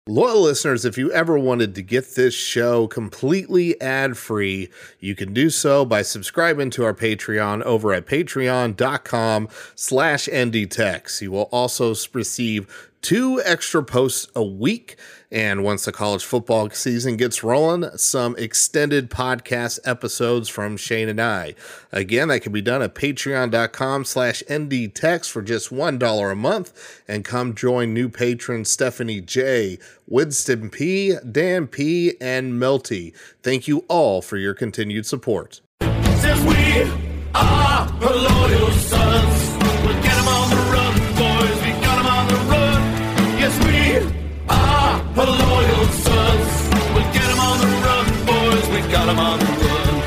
Loyal listeners, if you ever wanted to get this show completely ad-free, you can do so by subscribing to our Patreon over at patreon.com/ndtex. You will also receive 2 extra posts a week, and once the college football season gets rolling, some extended podcast episodes from Shane and I. Again, that can be done at patreon.com/ndtex for just $1 a month, and come join new patrons Stephanie J., Winston P., Dan P., and Melty. Thank you all for your continued support. Since we are her loyal sons, we'll get them on the run, boys, we got them on the run. Yes, we are her loyal sons, we'll get them on the run, boys, we got them on the run.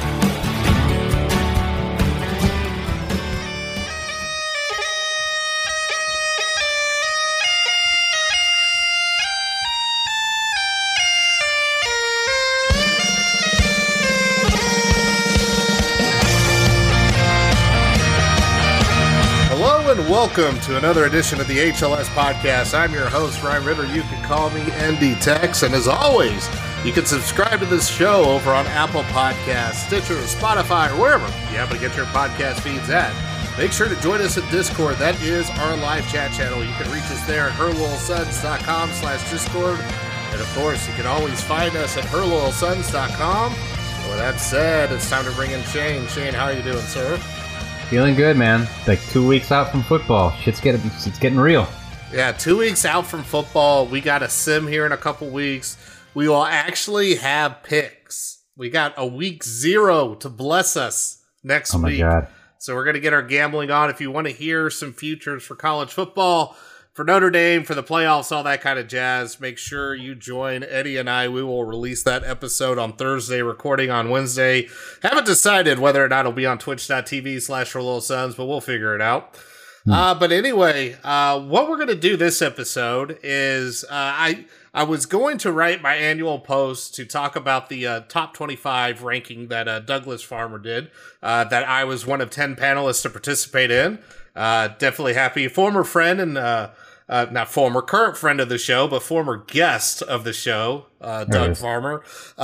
And welcome to another edition of the HLS Podcast. I'm your host, Ryan Ritter. You can call me ND Tex. And as always, you can subscribe to this show over on Apple Podcasts, Stitcher, Spotify, or wherever you happen to get your podcast feeds at. Make sure to join us at Discord. That is our live chat channel. You can reach us there at herloyalsons.com/Discord. And of course, you can always find us at herloyalsons.com. And with that said, it's time to bring in Shane. Shane, how are you doing, sir? Feeling good, man. Like 2 weeks out from football. It's getting real. Yeah, 2 weeks out from football. We got a sim here in a couple weeks. We will actually have picks. We got a week 0 to bless us next week. Oh my God. So we're going to get our gambling on. If you want to hear some futures for college football, for Notre Dame, for the playoffs, all that kind of jazz, make sure you join Eddie and I. We will release that episode on Thursday, recording on Wednesday. Haven't decided whether or not it'll be on twitch.tv/herloyalsons, but we'll figure it out. But anyway, what we're going to do this episode is I was going to write my annual post to talk about the top 25 ranking that Douglas Farmer did, that I was one of 10 panelists to participate in. Definitely happy. Former friend and not former, current friend of the show, but former guest of the show, Doug Farmer.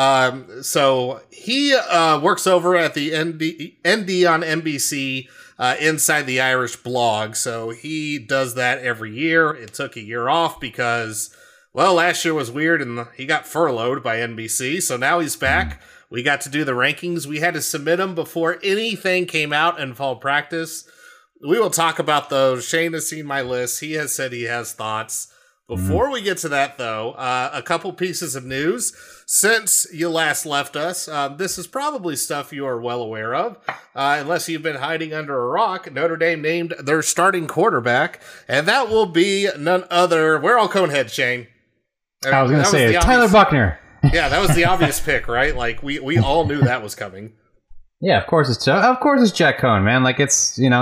So he works over at the ND on NBC, Inside the Irish blog. So he does that every year. It took a year off because, well, last year was weird and he got furloughed by NBC. So now he's back. We got to do the rankings. We had to submit them before anything came out in fall practice. We will talk about those. Shane has seen my list. He has said he has thoughts. Before we get to that, though, a couple pieces of news. Since you last left us, this is probably stuff you are well aware of. Unless you've been hiding under a rock, Notre Dame named their starting quarterback, and that will be none other. We're all Conehead, Shane. I was going to say, Tyler Buchner. Yeah, that was the obvious pick, right? Like, we all knew that was coming. Yeah, of course it's Jack Cohn, man. Like, it's, you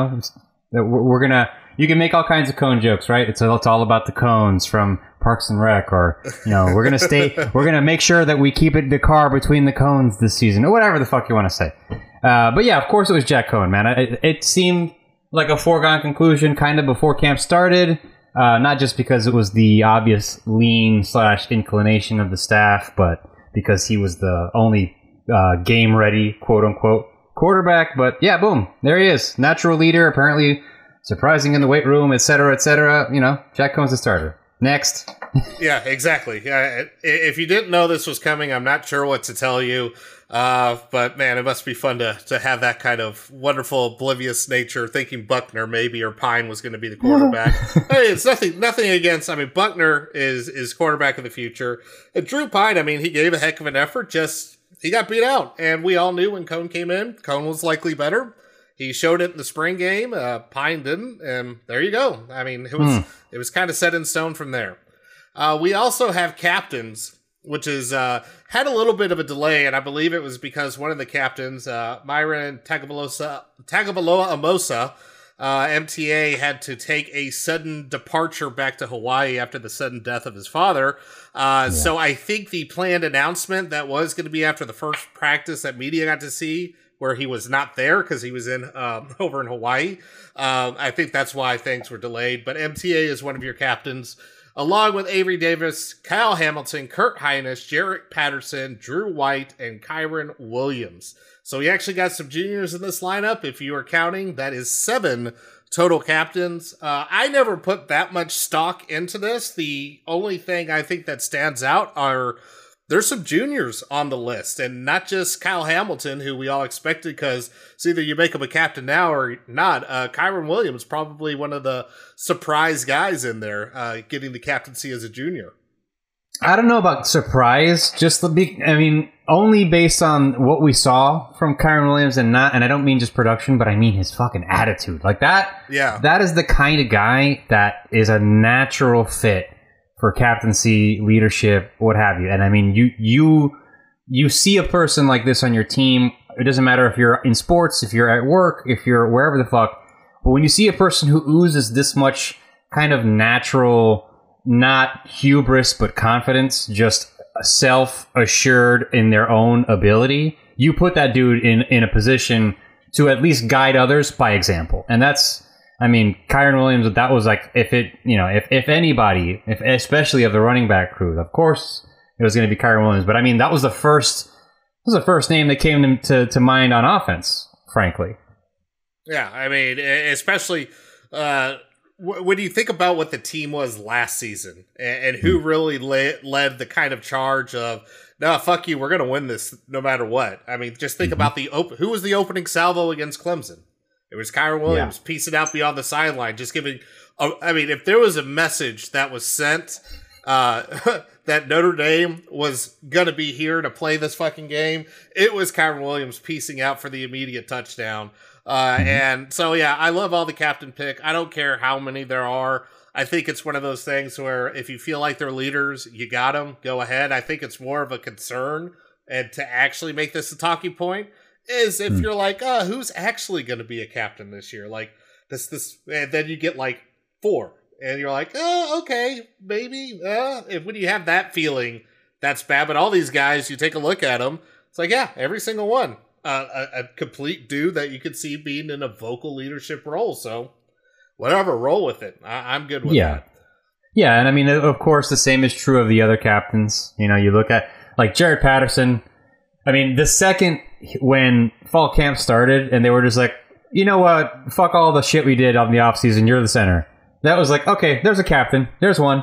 can make all kinds of Cohn jokes, right? It's all about the cones from Parks and Rec, or, we're going to make sure that we keep the car between the cones this season, or whatever the fuck you want to say. But yeah, of course it was Jack Cohn, man. It seemed like a foregone conclusion kind of before camp started, not just because it was the obvious lean/inclination of the staff, but because he was the only game ready, quote unquote, quarterback. But yeah, boom, there he is, natural leader, apparently surprising in the weight room, etc., etc. Jack Cohn's the starter. Next. Yeah, exactly. Yeah, if you didn't know this was coming, I'm not sure what to tell you. But man, it must be fun to have that kind of wonderful, oblivious nature, thinking Buchner maybe or Pine was going to be the quarterback. Hey, it's nothing against. I mean, Buchner is quarterback of the future. And Drew Pine, I mean, he gave a heck of an effort. He got beat out, and we all knew when Cohn came in, Cohn was likely better. He showed it in the spring game. Pine didn't, and there you go. I mean, it was kind of set in stone from there. We also have captains, which is had a little bit of a delay, and I believe it was because one of the captains, Myron Tagovailoa-Amosa, MTA, had to take a sudden departure back to Hawaii after the sudden death of his father. So I think the planned announcement that was going to be after the first practice that media got to see, where he was not there because he was in over in Hawaii. I think that's why things were delayed. But MTA is one of your captains. along with Avery Davis, Kyle Hamilton, Kurt Hinish, Jarrett Patterson, Drew White, and Kyron Williams. So we actually got some juniors in this lineup. If you are counting, that is 7 total captains. I never put that much stock into this. The only thing I think that stands out are there's some juniors on the list, and not just Kyle Hamilton, who we all expected, because it's either you make him a captain now or not. Kyron Williams, probably one of the surprise guys in there, getting the captaincy as a junior. I don't know about surprise, only based on what we saw from Kyron Williams, and I don't mean just production, but I mean his fucking attitude. Like that, yeah. That is the kind of guy that is a natural fit for captaincy, leadership, what have you. And I mean, you see a person like this on your team. It doesn't matter if you're in sports, if you're at work, if you're wherever the fuck. But when you see a person who oozes this much kind of natural, not hubris, but confidence, just self-assured in their own ability, you put that dude in a position to at least guide others by example. And that's, Kyron Williams, that was like, if anybody, especially of the running back crew, of course it was going to be Kyron Williams. But that was the first name that came to mind on offense, frankly. Yeah, especially when you think about what the team was last season and who really led the kind of charge of, no, fuck you, we're going to win this no matter what. Just think about who was the opening salvo against Clemson? It was Kyron Williams piecing out beyond the sideline, just giving. If there was a message that was sent that Notre Dame was gonna be here to play this fucking game, it was Kyron Williams piecing out for the immediate touchdown. And so, yeah, I love all the captain pick. I don't care how many there are. I think it's one of those things where if you feel like they're leaders, you got them. Go ahead. I think it's more of a concern, and to actually make this a talking point, is if you're like, who's actually going to be a captain this year? Like this, and then you get like 4, and you're like, okay, maybe. When you have that feeling, that's bad. But all these guys, you take a look at them, it's like, yeah, every single one, a complete dude that you could see being in a vocal leadership role. So whatever, roll with it. I'm good with that. Yeah, and of course, the same is true of the other captains. You look at like Jarrett Patterson. The second when fall camp started and they were just like, you know what, fuck all the shit we did on the offseason, you're the center. That was like, okay, there's a captain. There's one.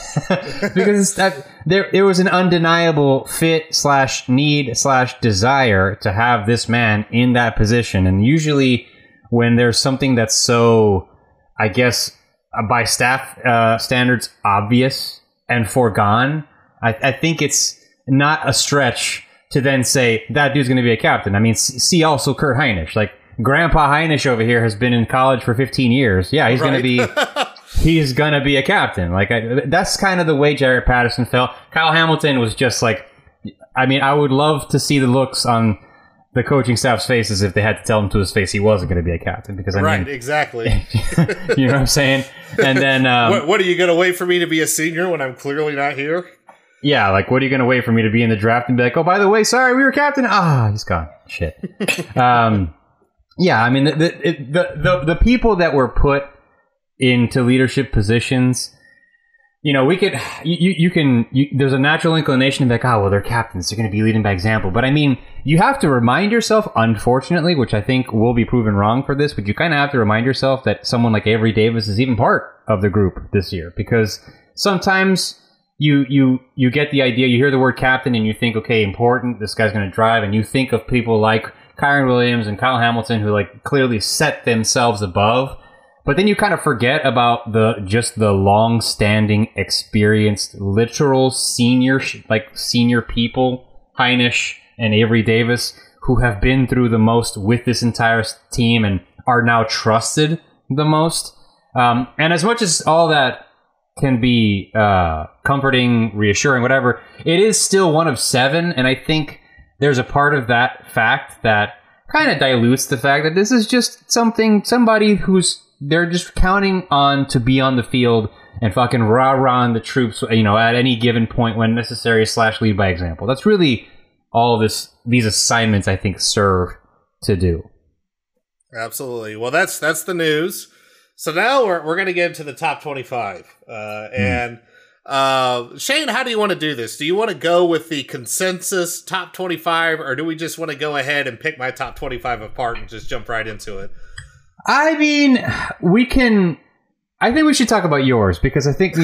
Because it was an undeniable fit / need / desire to have this man in that position. And usually when there's something that's so, I guess, by staff standards, obvious and foregone, I think it's not a stretch to then say that dude's going to be a captain. See also Kurt Hinish. Like, Grandpa Hinish over here has been in college for 15 years. Yeah, he's going to be he's going to be a captain. Like, that's kind of the way Jarrett Patterson felt. Kyle Hamilton was just like, I would love to see the looks on the coaching staff's faces if they had to tell him to his face he wasn't going to be a captain. Because exactly. You know what I'm saying? And then what are you going to wait for me to be a senior when I'm clearly not here? Yeah, like, what are you going to wait for me to be in the draft and be like, oh, by the way, sorry, we were captain? He's gone. Shit. Yeah, the people that were put into leadership positions, we could, there's a natural inclination to be like, well, they're captains, they're going to be leading by example. But you have to remind yourself, unfortunately, which I think will be proven wrong for this, but you kind of have to remind yourself that someone like Avery Davis is even part of the group this year, because sometimes you get the idea, you hear the word captain and you think, okay, important, this guy's going to drive, and you think of people like Kyron Williams and Kyle Hamilton who like clearly set themselves above, but then you kind of forget about the long-standing, experienced, literal senior people, Hinish and Avery Davis, who have been through the most with this entire team and are now trusted the most. And as much as all that can be comforting, reassuring, whatever, it is still one of 7, and I think there's a part of that fact that kind of dilutes the fact that this is just somebody who's they're just counting on to be on the field and fucking rah-rahing the troops, at any given point when necessary / lead by example. That's really all these assignments, I think, serve to do. Absolutely. Well, that's the news. So now we're going to get into the top 25. And Shane, how do you want to do this? Do you want to go with the consensus top 25, or do we just want to go ahead and pick my top 25 apart and just jump right into it? I mean, I think we should talk about yours, because I think,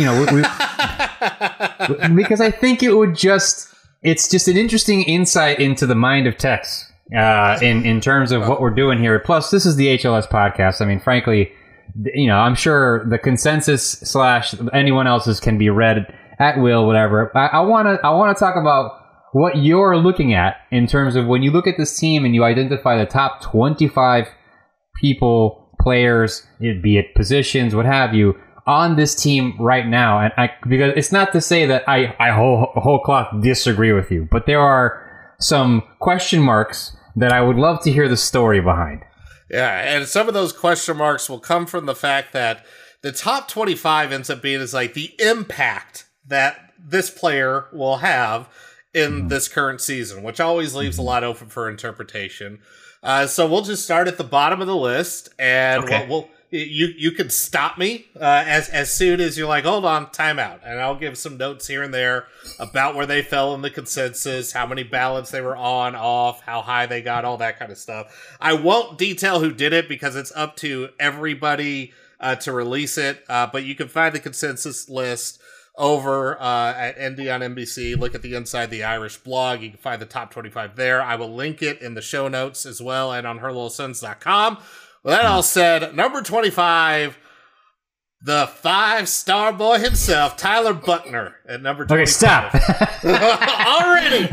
because I think it's just an interesting insight into the mind of Tex, in terms of what we're doing here. Plus, this is the HLS podcast. I mean, frankly, I'm sure the consensus / anyone else's can be read at will, whatever. I want to talk about what you're looking at in terms of when you look at this team and you identify the top 25 people, players, be it positions, what have you, on this team right now. And because it's not to say that I whole cloth disagree with you, but there are some question marks that I would love to hear the story behind. Yeah, and some of those question marks will come from the fact that the top 25 ends up being like the impact that this player will have in this current season, which always leaves a lot open for interpretation. So we'll just start at the bottom of the list, and you can stop me as soon as you're like, hold on, time out, and I'll give some notes here and there about where they fell in the consensus, how many ballots they were on, off, how high they got, all that kind of stuff. I won't detail who did it because it's up to everybody to release it, but you can find the consensus list over at ND on NBC. Look at the Inside the Irish blog. You can find the top 25 there. I will link it in the show notes as well and on herlittlesons.com. Well, that all said, number 25, the 5-star boy himself, Tyler Buchner, at number 25. Okay, stop. Already.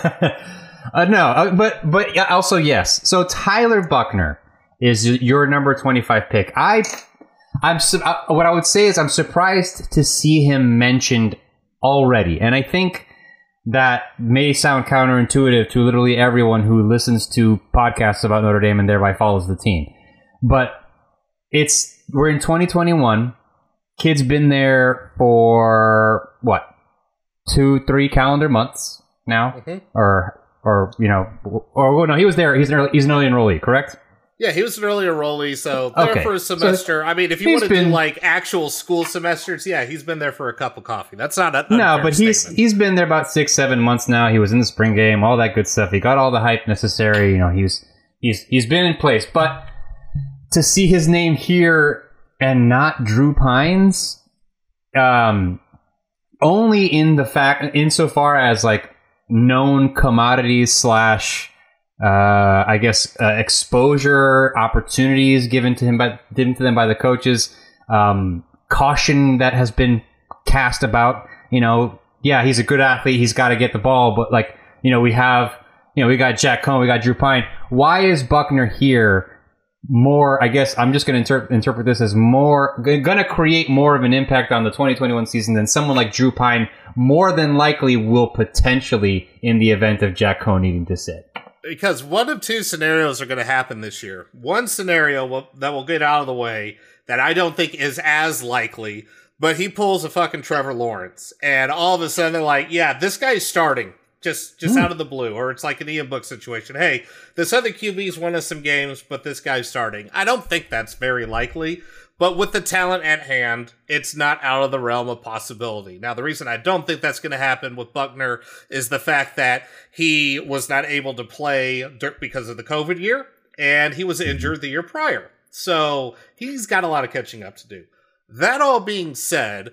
No, but also yes. So Tyler Buchner is your number 25 pick. What I would say is I'm surprised to see him mentioned already. And I think that may sound counterintuitive to literally everyone who listens to podcasts about Notre Dame and thereby follows the team. But we're in 2021. Kid's been there for what, 2-3 calendar months now, or no, he was there. He's an early enrollee, correct? Yeah, he was an early enrollee, so there for a semester. So, I mean, if you want to do like actual school semesters, yeah, he's been there for a cup of coffee. That's not a no, but he's been there about 6-7 months now. He was in the spring game, all that good stuff. He got all the hype necessary. He's been in place, but to see his name here and not Drew Pines, only insofar as like known commodities / exposure opportunities given to them by the coaches, caution that has been cast about. Yeah, he's a good athlete. He's got to get the ball, but we got Jack Cohn, we got Drew Pine. Why is Buchner here? More, I guess I'm just going to interpret this as going to create more of an impact on the 2021 season than someone like Drew Pine more than likely will potentially in the event of Jack Cohn needing to sit. Because one of two scenarios are going to happen this year. One scenario that will get out of the way that I don't think is as likely, but he pulls a fucking Trevor Lawrence, and all of a sudden they're like, yeah, this guy's starting. Just out of the blue, or it's like an Ian Book situation. Hey, this other QB's won us some games, but this guy's starting. I don't think that's very likely, but with the talent at hand, it's not out of the realm of possibility. Now, the reason I don't think that's going to happen with Buchner is the fact that he was not able to play because of the COVID year, and he was injured the year prior. So he's got a lot of catching up to do. That all being said,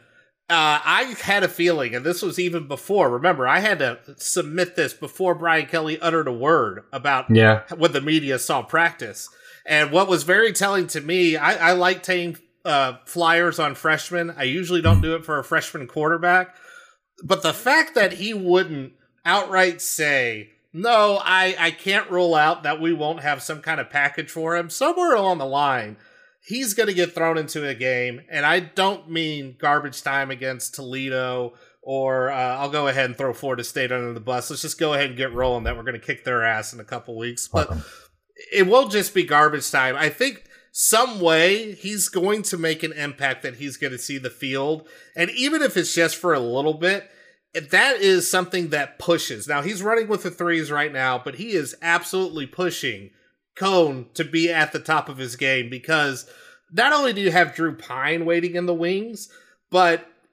I had a feeling, and this was even before, remember, I had to submit this before Brian Kelly uttered a word about what the media saw practice. And what was very telling to me, I like taking flyers on freshmen. I usually don't do it for a freshman quarterback. But the fact that he wouldn't outright say, no, I can't rule out that we won't have some kind of package for him, somewhere along the line, he's going to get thrown into a game, and I don't mean garbage time against Toledo, or I'll go ahead and throw Florida State under the bus. Let's just go ahead and get rolling that we're going to kick their ass in a couple weeks. But it won't just be garbage time. I think some way he's going to make an impact that he's going to see the field, and even if it's just for a little bit, that is something that pushes. Now, he's running with the threes right now, but he is absolutely pushing Cohn to be at the top of his game, because not only do you have Drew Pine waiting in the wings, but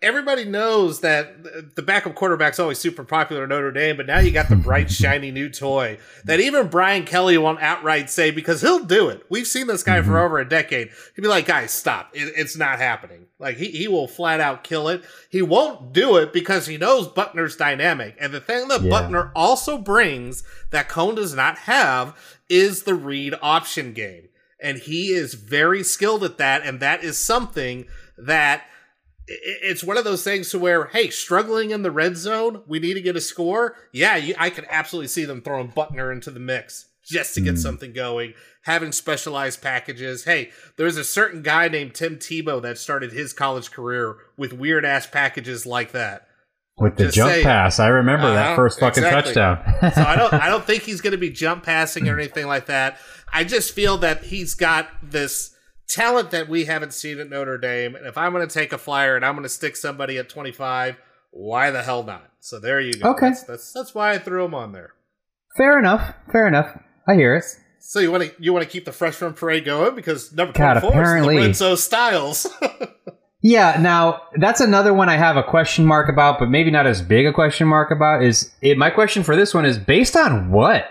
everybody knows that the backup quarterback's always super popular at Notre Dame, but now you got the bright, shiny new toy that even Brian Kelly won't outright say, because he'll do it. We've seen this guy for over a decade. He'd be like, guys, stop. It's not happening. Like, he will flat out kill it. He won't do it because he knows Buckner's dynamic. And the thing that Buckner also brings that Cohn does not have is the read option game. And he is very skilled at that, and that is something that it's one of those things to where, hey, struggling in the red zone, we need to get a score. Yeah, I can absolutely see them throwing Buckner into the mix just to get something going, having specialized packages. Hey, there's a certain guy named Tim Tebow that started his college career with weird-ass packages like that. With the jump pass. I remember that first fucking touchdown. So I don't think he's going to be jump passing or anything like that. I just feel that he's got this talent that we haven't seen at Notre Dame. And if I'm going to take a flyer and I'm going to stick somebody at 25, why the hell not? So there you go. Okay. That's why I threw him on there. Fair enough. I hear it. So you want to keep the freshman parade going because number 24 apparently. is Lorenzo Styles. Yeah, now, that's another one I have a question mark about, but maybe not as big a question mark about. My question for this one is, based on what?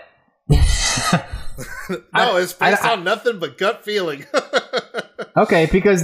No, it's based on nothing but gut feeling. Okay, because,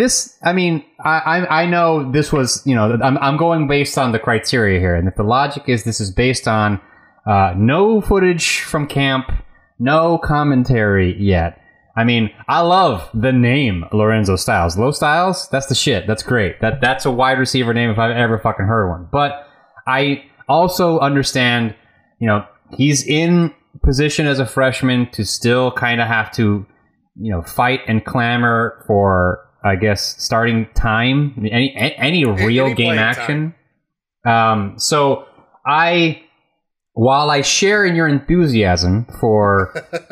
I know this was, I'm going based on the criteria here, and if the logic is this is based on no footage from camp, no commentary yet. I mean, I love the name Lorenzo Styles. Low Styles, that's the shit. That's great. That's a wide receiver name if I've ever fucking heard one. But I also understand, he's in position as a freshman to still kind of have to, fight and clamor for, I guess, starting time, any real game action. While I share in your enthusiasm for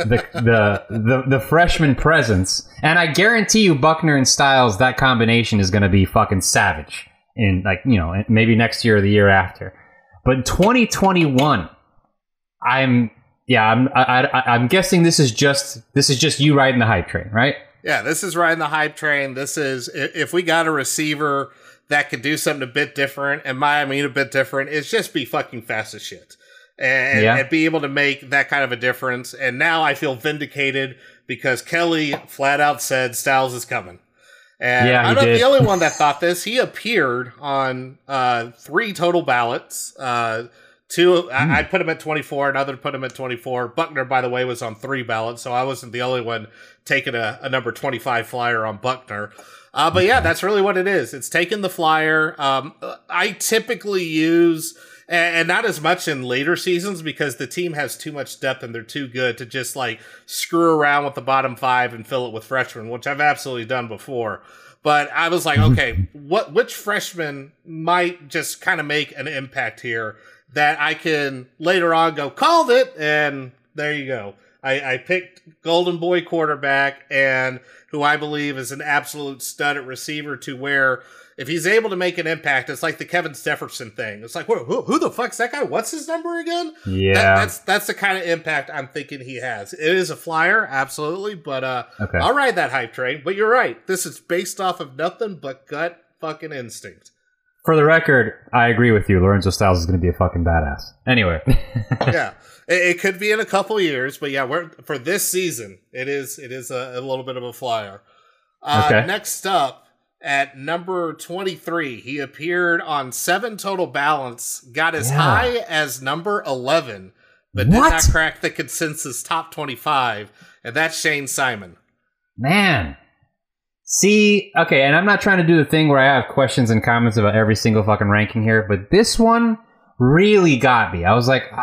the freshman presence, and I guarantee you Buckner and Styles, that combination is going to be fucking savage in maybe next year or the year after. But 2021, I'm guessing this is just you riding the hype train, right? Yeah, this is riding the hype train. This is, if we got a receiver that could do something a bit different, and by I mean a bit different, it's just be fucking fast as shit. And be able to make that kind of a difference. And now I feel vindicated because Kelly flat out said Styles is coming. And I'm not the only one that thought this. He appeared on 3 total ballots. I put him at 24, another put him at 24. Buckner, by the way, was on 3 ballots, so I wasn't the only one taking a number 25 flyer on Buckner. But yeah, that's really what it is. It's taking the flyer. I typically use... And not as much in later seasons because the team has too much depth and they're too good to just screw around with the bottom 5 and fill it with freshmen, which I've absolutely done before. But I was like, okay, which freshman might just kind of make an impact here that I can later on go, called it, and there you go. I picked Golden Boy quarterback, and who I believe is an absolute stud at receiver to where if he's able to make an impact, it's like the Kevin Stephenson thing. It's like, who the fuck's that guy? What's his number again? Yeah. That's the kind of impact I'm thinking he has. It is a flyer, absolutely, but okay. I'll ride that hype train. But you're right. This is based off of nothing but gut fucking instinct. For the record, I agree with you. Lorenzo Styles is going to be a fucking badass. Anyway. Yeah. It could be in a couple years, but yeah, for this season, it is a little bit of a flyer. Okay. Next up, at number 23, he appeared on 7 total ballots, got as high as number 11, but did not crack the consensus top 25, and that's Shane Simon. Man. See, okay, and I'm not trying to do the thing where I have questions and comments about every single fucking ranking here, but this one really got me. I was like,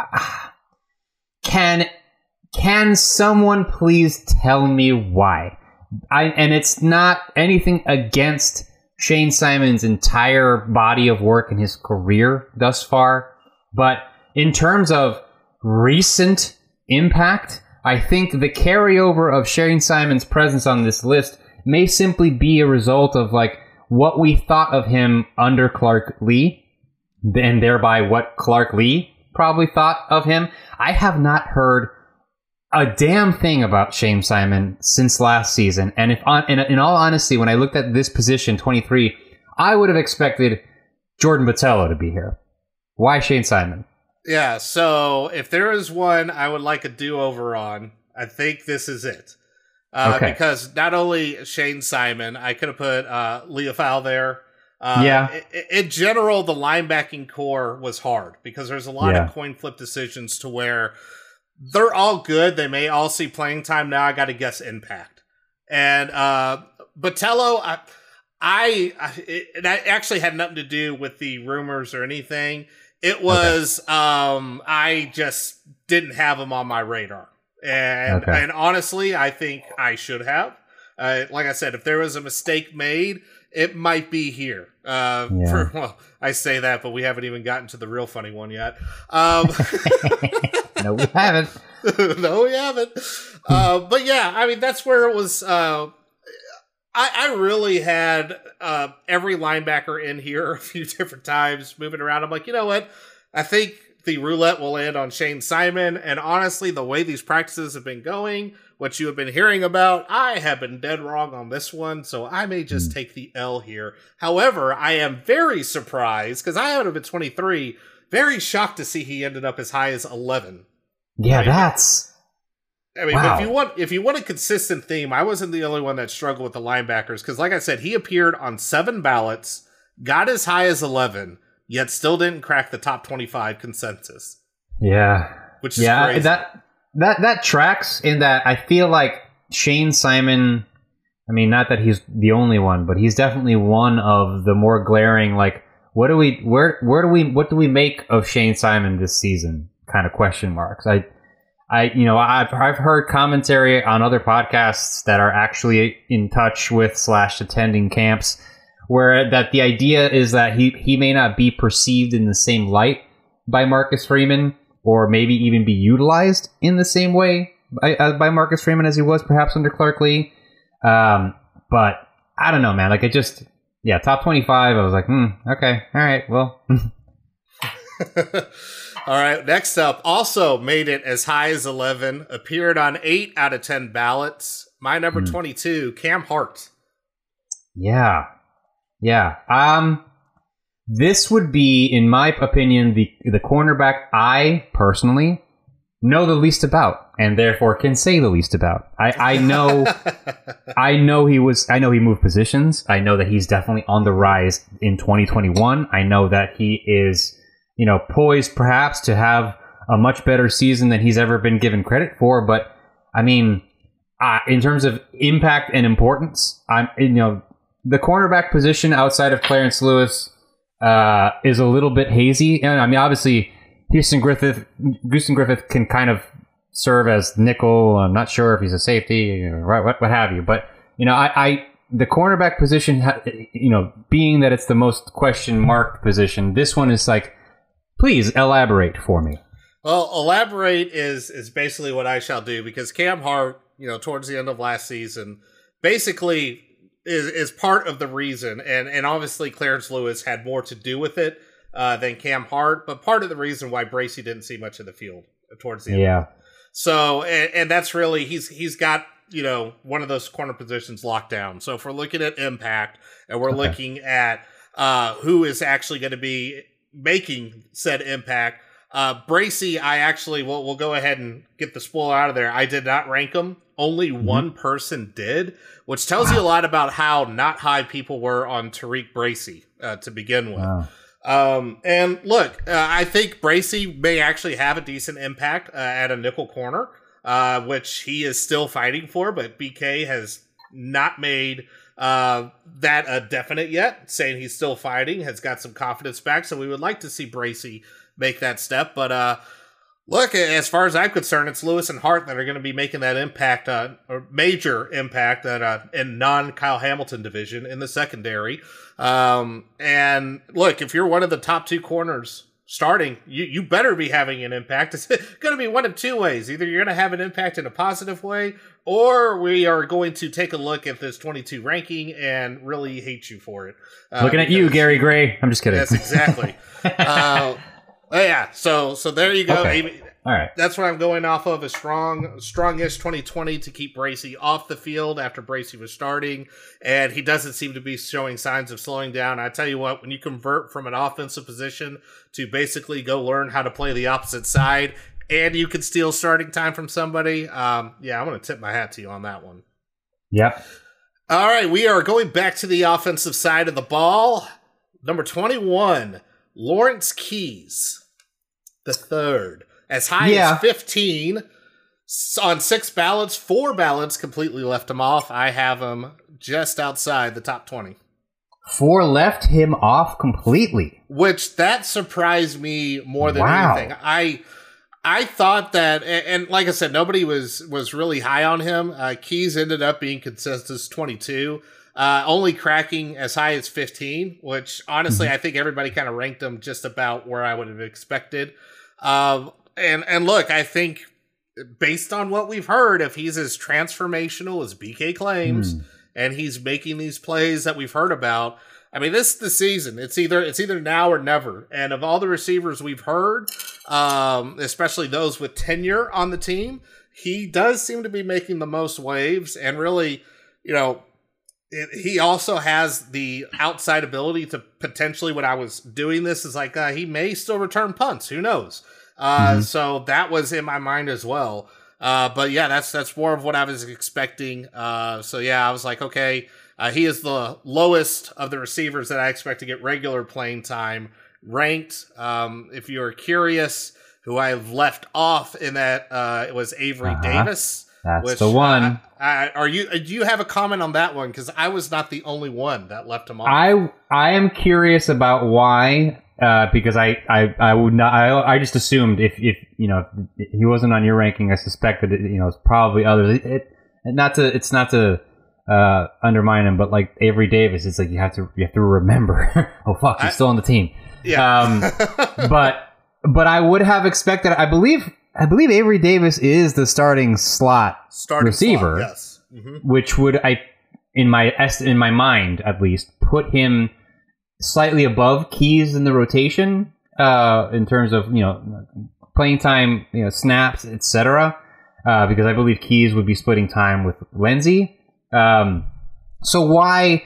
can someone please tell me why? And it's not anything against Shane Simon's entire body of work in his career thus far, but in terms of recent impact, I think the carryover of Shane Simon's presence on this list may simply be a result of what we thought of him under Clark Lee, and thereby what Clark Lee probably thought of him. I have not heard a damn thing about Shane Simon since last season. And in all honesty, when I looked at this position, 23, I would have expected Jordan Botelho to be here. Why Shane Simon? Yeah, so if there is one I would like a do-over on, I think this is it. Okay. Because not only Shane Simon, I could have put Leofau there. Yeah. In general, the linebacking core was hard because there's a lot of coin flip decisions to where they're all good. They may all see playing time. Now I got to guess impact. And Botelho, that actually had nothing to do with the rumors or anything. It was I just didn't have him on my radar. And honestly, I think I should have. Like I said, if there was a mistake made, it might be here. Well, I say that, but we haven't even gotten to the real funny one yet. No, we haven't. No, we haven't. But yeah, I mean, that's where it was. I really had every linebacker in here a few different times moving around. I'm like, you know what? I think the roulette will land on Shane Simon. And honestly, the way these practices have been going, what you have been hearing about, I have been dead wrong on this one. So I may just take the L here. However, I am very surprised because I had him at 23. Very shocked to see he ended up as high as 11. Yeah, that's... I mean, wow. If you want a consistent theme, I wasn't the only one that struggled with the linebackers because, like I said, he appeared on 7 ballots, got as high as 11, yet still didn't crack the top 25 consensus. Yeah, which is crazy. That tracks in that I feel like Shane Simon. I mean, not that he's the only one, but he's definitely one of the more glaring. Like, what do we make of Shane Simon this season? Kind of question marks. I've heard commentary on other podcasts that are actually in touch with / attending camps where that the idea is that he may not be perceived in the same light by Marcus Freeman or maybe even be utilized in the same way by Marcus Freeman as he was perhaps under Clark Lee. But I don't know, man. Like top 25. I was like, okay. All right. Well, all right, next up, also made it as high as 11, appeared on 8 out of 10 ballots. My number 22, Cam Hart. Yeah. This would be, in my opinion, the cornerback I personally know the least about, and therefore can say the least about. I know he moved positions. I know that he's definitely on the rise in 2021. I know that he is, poised perhaps to have a much better season than he's ever been given credit for. But I mean, in terms of impact and importance, the cornerback position outside of Clarence Lewis is a little bit hazy. And I mean, obviously, Houston Griffith can kind of serve as nickel. I'm not sure if he's a safety, what have you. But the cornerback position, being that it's the most question marked position, this one is like, please elaborate for me. Well, elaborate is basically what I shall do because Cam Hart, towards the end of last season, basically is part of the reason, and obviously Clarence Lewis had more to do with it than Cam Hart, but part of the reason why Bracey didn't see much of the field towards the end. Yeah. So, and that's really, he's got, one of those corner positions locked down. So if we're looking at impact and we're looking at who is actually going to be making said impact, Bracey, I actually we'll go ahead and get the spoiler out of there. I did not rank him. Only one person did, which tells you a lot about how not high people were on Tariq Bracey to begin with. Wow. And look, I think Bracey may actually have a decent impact at a nickel corner, which he is still fighting for, but BK has not made that a definite yet, saying he's still fighting, has got some confidence back, so we would like to see Bracey make that step. But look, as far as I'm concerned, it's Lewis and Hart that are going to be making that impact, or major impact in non-Kyle Hamilton division in the secondary. And look, if you're one of the top 2 corners starting, you better be having an impact. It's going to be one of 2 ways. Either you're going to have an impact in a positive way, or we are going to take a look at this 22 ranking and really hate you for it. Looking at you, Gary Gray. I'm just kidding. Yes, exactly. Yeah, so there you go. Okay. All right. That's what I'm going off of, a strongish 2020 to keep Bracey off the field after Bracey was starting, and he doesn't seem to be showing signs of slowing down. I tell you what, when you convert from an offensive position to basically go learn how to play the opposite side, and you can steal starting time from somebody, I'm going to tip my hat to you on that one. Yep. All right, we are going back to the offensive side of the ball. Number 21, Lawrence Keys, the third. As high as 15 on 6 ballots, 4 ballots completely left him off. I have him just outside the top 20. 4 left him off completely. Which, that surprised me more than anything. I thought that, and like I said, nobody was really high on him. Keys ended up being consensus 22, only cracking as high as 15, which honestly, I think everybody kind of ranked him just about where I would have expected. And look, I think based on what we've heard, if he's as transformational as BK claims, and he's making these plays that we've heard about, I mean, this is the season. It's either now or never. And of all the receivers we've heard, especially those with tenure on the team, he does seem to be making the most waves. And really, he also has the outside ability to potentially, when I was doing this, is like he may still return punts. Who knows? So that was in my mind as well. But yeah, that's more of what I was expecting. So yeah, I was like, okay, he is the lowest of the receivers that I expect to get regular playing time ranked. If you're curious, who I've left off in that, it was Avery Davis. That's the one. Do you have a comment on that one? Because I was not the only one that left him off. I am curious about why. Because I would not. I just assumed if he wasn't on your ranking, I suspected it's probably others. It's not to undermine him, but like Avery Davis, it's like you have to remember. Oh fuck, he's still on the team. Yeah. But I would have expected. I believe Avery Davis is the starting receiver. Yes. Which would in my mind at least put him slightly above Keys in the rotation in terms of playing time, snaps, etc. Because I believe Keys would be splitting time with Lindsey. So why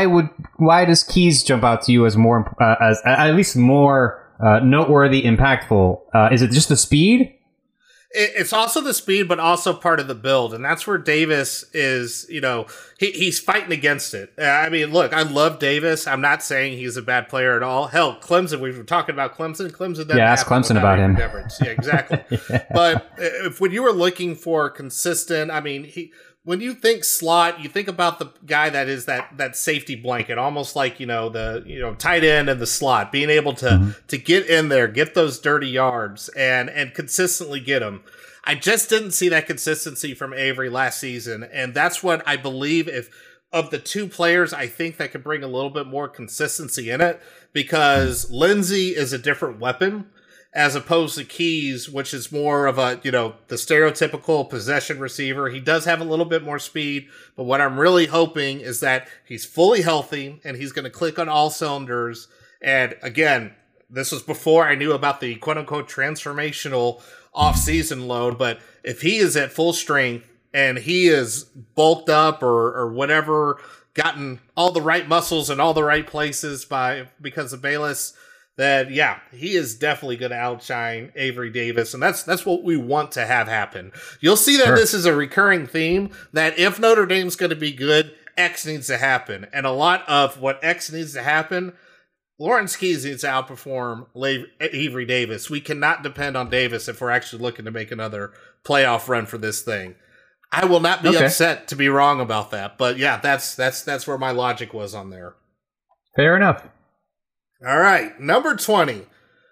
does Keys jump out to you as more as at least more noteworthy, impactful? Is it just the speed? It's also the speed, but also part of the build. And that's where Davis is, he's fighting against it. I mean, look, I love Davis. I'm not saying he's a bad player at all. Hell, Clemson, we were talking about Clemson. Clemson ask Clemson about him. Yeah, exactly. But when you were looking for consistent, I mean, when you think slot, you think about the guy that is that safety blanket, almost like, the tight end and the slot, being able to get in there, get those dirty yards and consistently get them. I just didn't see that consistency from Avery last season. And that's what I believe of the two players, I think that could bring a little bit more consistency in it, because Lindsey is a different weapon as opposed to Keys, which is more of a, the stereotypical possession receiver. He does have a little bit more speed, but what I'm really hoping is that he's fully healthy and he's going to click on all cylinders. And again, this was before I knew about the quote-unquote transformational off-season load, but if he is at full strength and he is bulked up or whatever, gotten all the right muscles in all the right places because of Bayless, that he is definitely going to outshine Avery Davis, and that's what we want to have happen. You'll see that This is a recurring theme, that if Notre Dame's going to be good, X needs to happen, and a lot of what X needs to happen, Lawrence Keys needs to outperform Avery Davis. We cannot depend on Davis if we're actually looking to make another playoff run for this thing. I will not be upset to be wrong about that, but that's where my logic was on there. Fair enough. All right, number 20.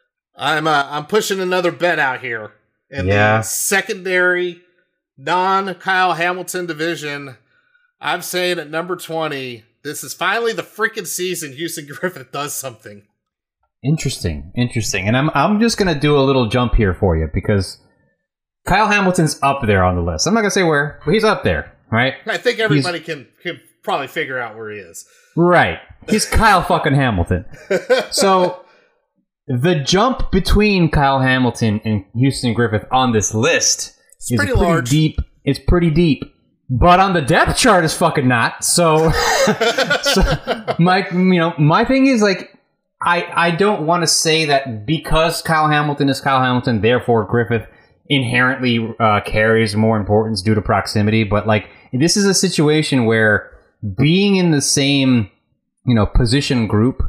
I'm pushing another bet out here in the secondary non-Kyle Hamilton division. I'm saying at number 20, this is finally the freaking season Houston Griffith does something. Interesting. And I'm just gonna do a little jump here for you because Kyle Hamilton's up there on the list. I'm not gonna say where, but he's up there, right? I think everybody can probably figure out where he is. Right. He's Kyle fucking Hamilton. So the jump between Kyle Hamilton and Houston Griffith on this list is pretty pretty large. deep. It's pretty deep. But on the depth chart is fucking not. So, my thing is like, I don't want to say that because Kyle Hamilton is Kyle Hamilton, therefore Griffith inherently carries more importance due to proximity. But like, this is a situation where being in the same, position group,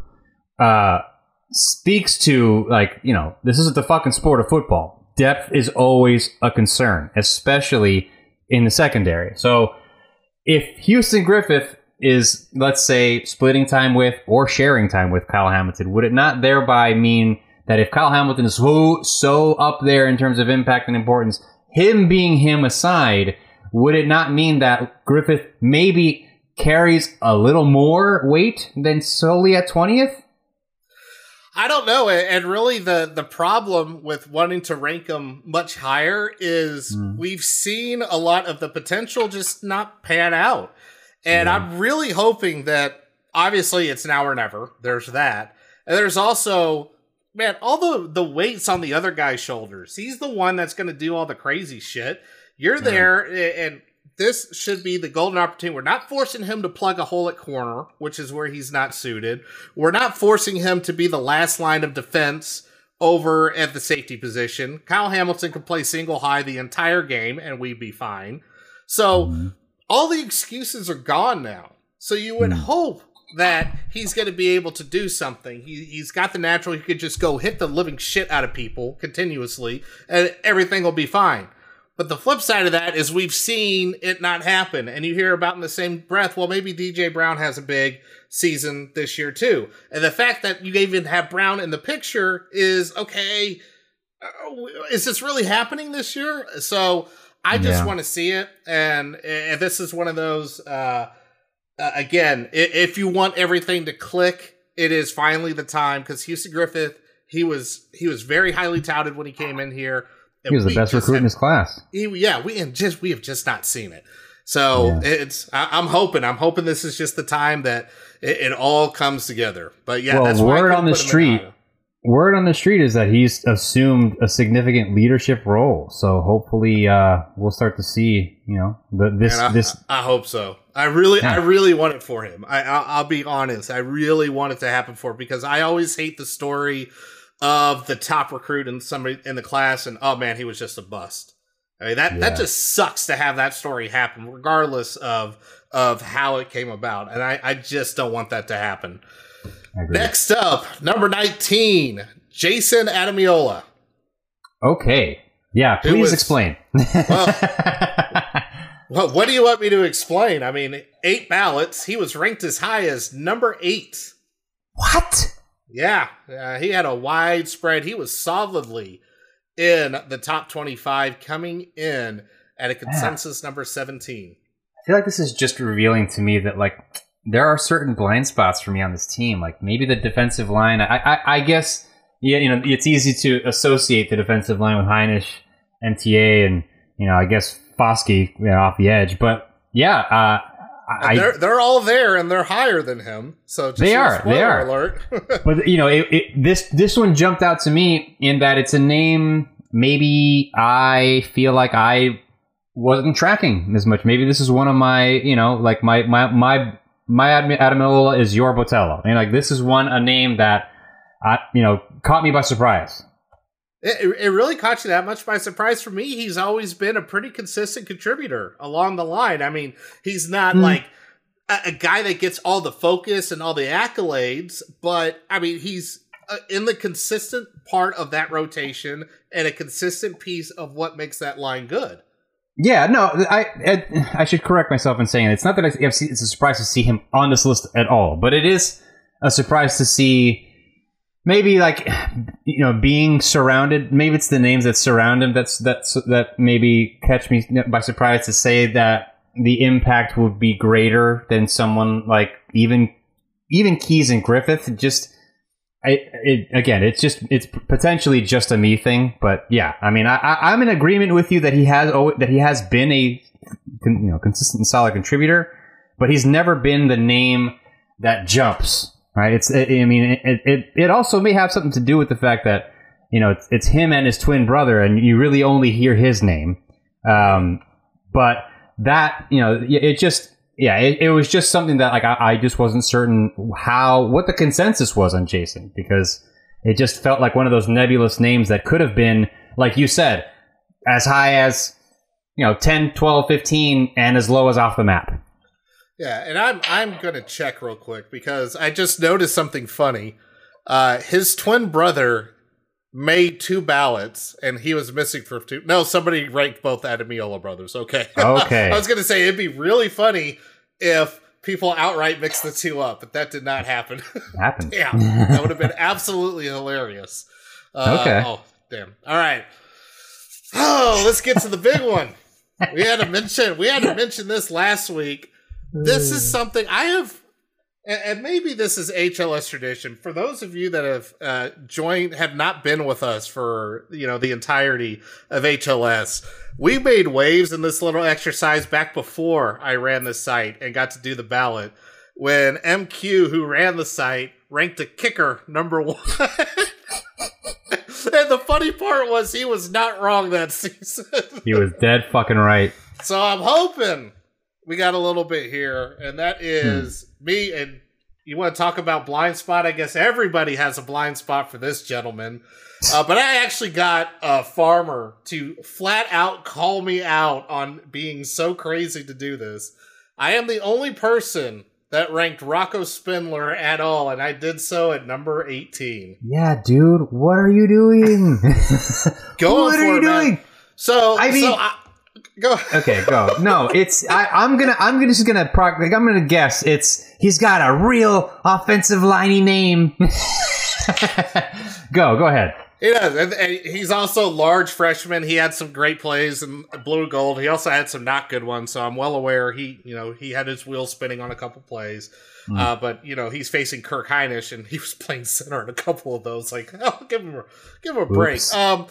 speaks to like, this isn't the fucking sport of football. Depth is always a concern, especially in the secondary. So if Houston Griffith is, let's say, splitting time with or sharing time with Kyle Hamilton, would it not thereby mean that if Kyle Hamilton is so up there in terms of impact and importance, him being him aside, would it not mean that Griffith maybe carries a little more weight than solely at 20th? I don't know. And really the problem with wanting to rank him much higher is we've seen a lot of the potential just not pan out. And I'm really hoping that, obviously, it's now or never. There's that. And there's also, man, all the weights on the other guy's shoulders. He's the one that's going to do all the crazy shit. You're there, and this should be the golden opportunity. We're not forcing him to plug a hole at corner, which is where he's not suited. We're not forcing him to be the last line of defense over at the safety position. Kyle Hamilton could play single high the entire game, and we'd be fine. So all the excuses are gone now. So you would hope that he's going to be able to do something. He's got the natural. He could just go hit the living shit out of people continuously, and everything will be fine. But the flip side of that is we've seen it not happen. And you hear about in the same breath, well, maybe DJ Brown has a big season this year too. And the fact that you even have Brown in the picture is, okay, is this really happening this year? So I just want to see it. And this is one of those, again, if you want everything to click, it is finally the time. Because Houston Griffith, he was very highly touted when he came in here. He was the best recruit in his class. We have just not seen it. So I'm hoping this is just the time that it all comes together. But yeah, that's word on the street. Word on the street is that he's assumed a significant leadership role. So hopefully, we'll start to see, this. I hope so. I really want it for him. I'll be honest. I really want it to happen for him because I always hate the story of the top recruit and somebody in the class, and oh man, he was just a bust. I mean that just sucks to have that story happen, regardless of how it came about, and I just don't want that to happen. Next up, number 19, Jason Adamiola. Okay, yeah, please explain. Well, what do you want me to explain? I mean, 8 ballots. He was ranked as high as number 8. What? Yeah, he had a wide spread. He was solidly in the top 25, coming in at a consensus number 17. I feel like this is just revealing to me that, like, there are certain blind spots for me on this team. Like, maybe the defensive line. I guess, it's easy to associate the defensive line with Heinisch, MTA, and, I guess Foskey off the edge. But, yeah, they're all there, and they're higher than him. So just they are. Alert. But this one jumped out to me in that it's a name. Maybe I feel like I wasn't tracking as much. Maybe this is one of my, my Adamiola is your Botello, and like this is a name that caught me by surprise. It really caught you that much by surprise. For me, he's always been a pretty consistent contributor along the line. I mean, he's not like a guy that gets all the focus and all the accolades, but I mean, he's in the consistent part of that rotation and a consistent piece of what makes that line good. Yeah, no, I should correct myself in saying it's not that it's a surprise to see him on this list at all, but it is a surprise to see. Maybe like, being surrounded, maybe it's the names that surround him that maybe catch me by surprise to say that the impact would be greater than someone like even Keys and Griffith. It's potentially just a me thing, but yeah, I mean, I'm in agreement with you that he has been a consistent and solid contributor, but he's never been the name that jumps. right? It also may have something to do with the fact that, it's him and his twin brother, and you really only hear his name. But that, it was just something that like I just wasn't certain what the consensus was on Jason, because it just felt like one of those nebulous names that could have been, like you said, as high as 10, 12, 15, and as low as off the map. Yeah, and I'm gonna check real quick because I just noticed something funny. His twin brother made 2 ballots, and he was missing for 2. No, somebody ranked both Adamiola brothers. Okay. Okay. I was gonna say it'd be really funny if people outright mixed the 2 up, but that did not happen. Happened. Yeah, that would have been absolutely hilarious. Okay. Oh, damn. All right. Oh, let's get to the big one. We had to mention this last week. This is something I have, and maybe this is HLS tradition. For those of you that have have not been with us for the entirety of HLS, we made waves in this little exercise back before I ran the site and got to do the ballot. When MQ, who ran the site, ranked the kicker number 1. And the funny part was he was not wrong that season. He was dead fucking right. So I'm hoping we got a little bit here, and that is me. And you want to talk about blind spot? I guess everybody has a blind spot for this gentleman. But I actually got a farmer to flat out call me out on being so crazy to do this. I am the only person that ranked Rocco Spindler at all, and I did so at number 18. Yeah, dude, what are you doing? What are you doing? So, go. Okay, go. No, I'm gonna guess he's got a real offensive liney name. Go ahead. He does, and he's also a large freshman. He had some great plays in blue and gold. He also had some not good ones, so I'm well aware he had his wheels spinning on a couple plays. But he's facing Kirk Heinisch, and he was playing center in a couple of those. Like, give him a break.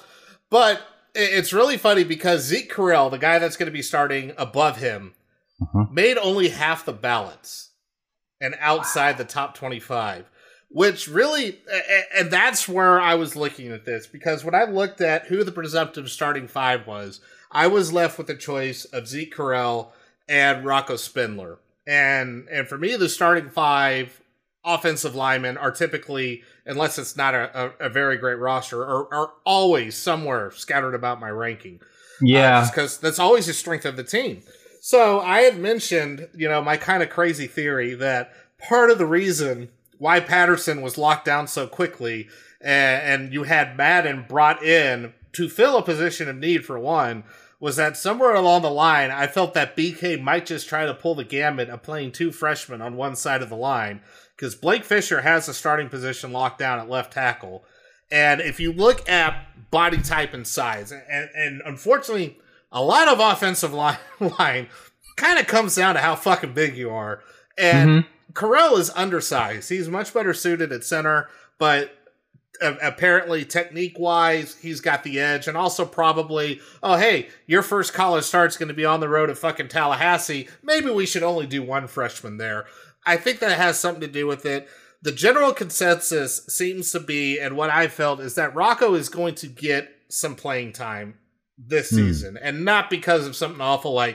But it's really funny because Zeke Correll, the guy that's going to be starting above him, made only half the ballots and outside the top 25. Which really, and that's where I was looking at this, because when I looked at who the presumptive starting 5 was, I was left with the choice of Zeke Correll and Rocco Spindler. And for me, the starting 5 offensive linemen are typically, unless it's not a very great roster, are always somewhere scattered about my ranking. Yeah. Because that's always the strength of the team. So I had mentioned, my kind of crazy theory that part of the reason why Patterson was locked down so quickly, and you had Madden brought in to fill a position of need for one, was that somewhere along the line, I felt that BK might just try to pull the gambit of playing 2 freshmen on one side of the line, because Blake Fisher has the starting position locked down at left tackle. And if you look at body type and size, and unfortunately, a lot of offensive line kind of comes down to how fucking big you are. And Correll is undersized. He's much better suited at center, but apparently technique-wise, he's got the edge. And also probably, your first college start's going to be on the road at fucking Tallahassee. Maybe we should only do 1 freshman there. I think that has something to do with it. The general consensus seems to be, and what I felt, is that Rocco is going to get some playing time this season. And not because of something awful like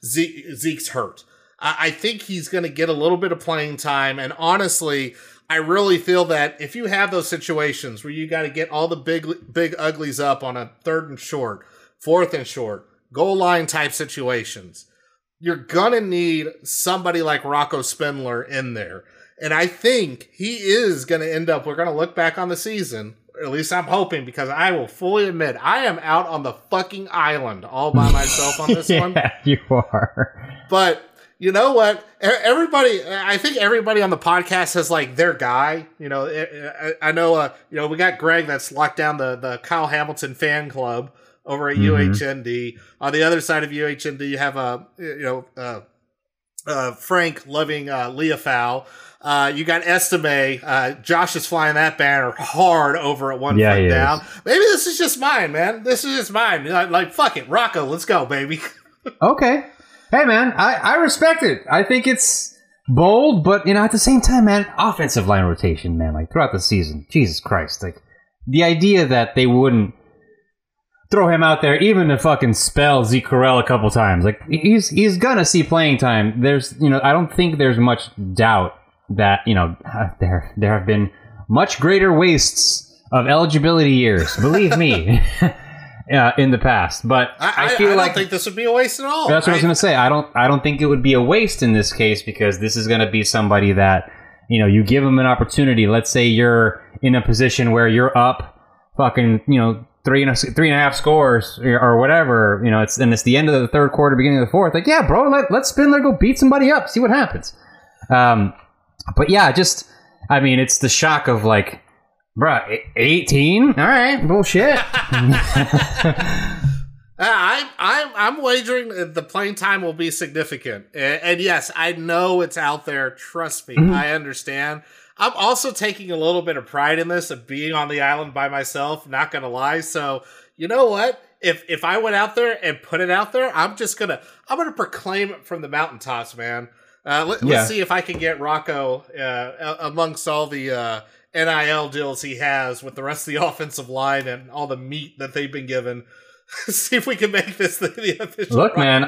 Zeke's hurt. I think he's going to get a little bit of playing time. And honestly, I really feel that if you have those situations where you got to get all the big uglies up on a 3rd and short, 4th and short, goal line type situations, you're going to need somebody like Rocco Spindler in there. And I think he is going to end up, we're going to look back on the season, at least I'm hoping, because I will fully admit I am out on the fucking island all by myself on this one. Yeah, you are. But you know what? I think everybody on the podcast has like their guy. I know, we got Greg that's locked down the Kyle Hamilton fan club over at UHND. On the other side of UHND, you have Frank loving Leah Fowl. You got Estime. Josh is flying that banner hard over at One Foot Down. Maybe this is just mine, man. This is just mine. Like fuck it, Rocco, let's go, baby. Okay. Hey, man, I respect it. I think it's bold, but at the same time, man, offensive line rotation, man, like throughout the season, Jesus Christ, like the idea that they wouldn't throw him out there even to fucking spell Zeke Correll a couple times, like he's gonna see playing time. There's, I don't think there's much doubt that there have been much greater wastes of eligibility years, believe me. In the past, but I feel like I don't think this would be a waste at all. That's what I was going to say. I don't think it would be a waste in this case, because this is going to be somebody that you give them an opportunity. Let's say you're in a position where you're up, fucking 3.5 scores or whatever. It's the end of the third quarter, beginning of the fourth. Like, yeah, bro, let's Spindler go beat somebody up, see what happens. But yeah, it's the shock of like, bruh, 18? All right, bullshit. I'm wagering the playing time will be significant. And yes, I know it's out there. Trust me, I understand. I'm also taking a little bit of pride in this, of being on the island by myself, not going to lie. So, you know what? If I went out there and put it out there, I'm going to proclaim it from the mountaintops, man. Let's see if I can get Rocco amongst all the NIL deals he has with the rest of the offensive line and all the meat that they've been given. See if we can make this the official. Look, man,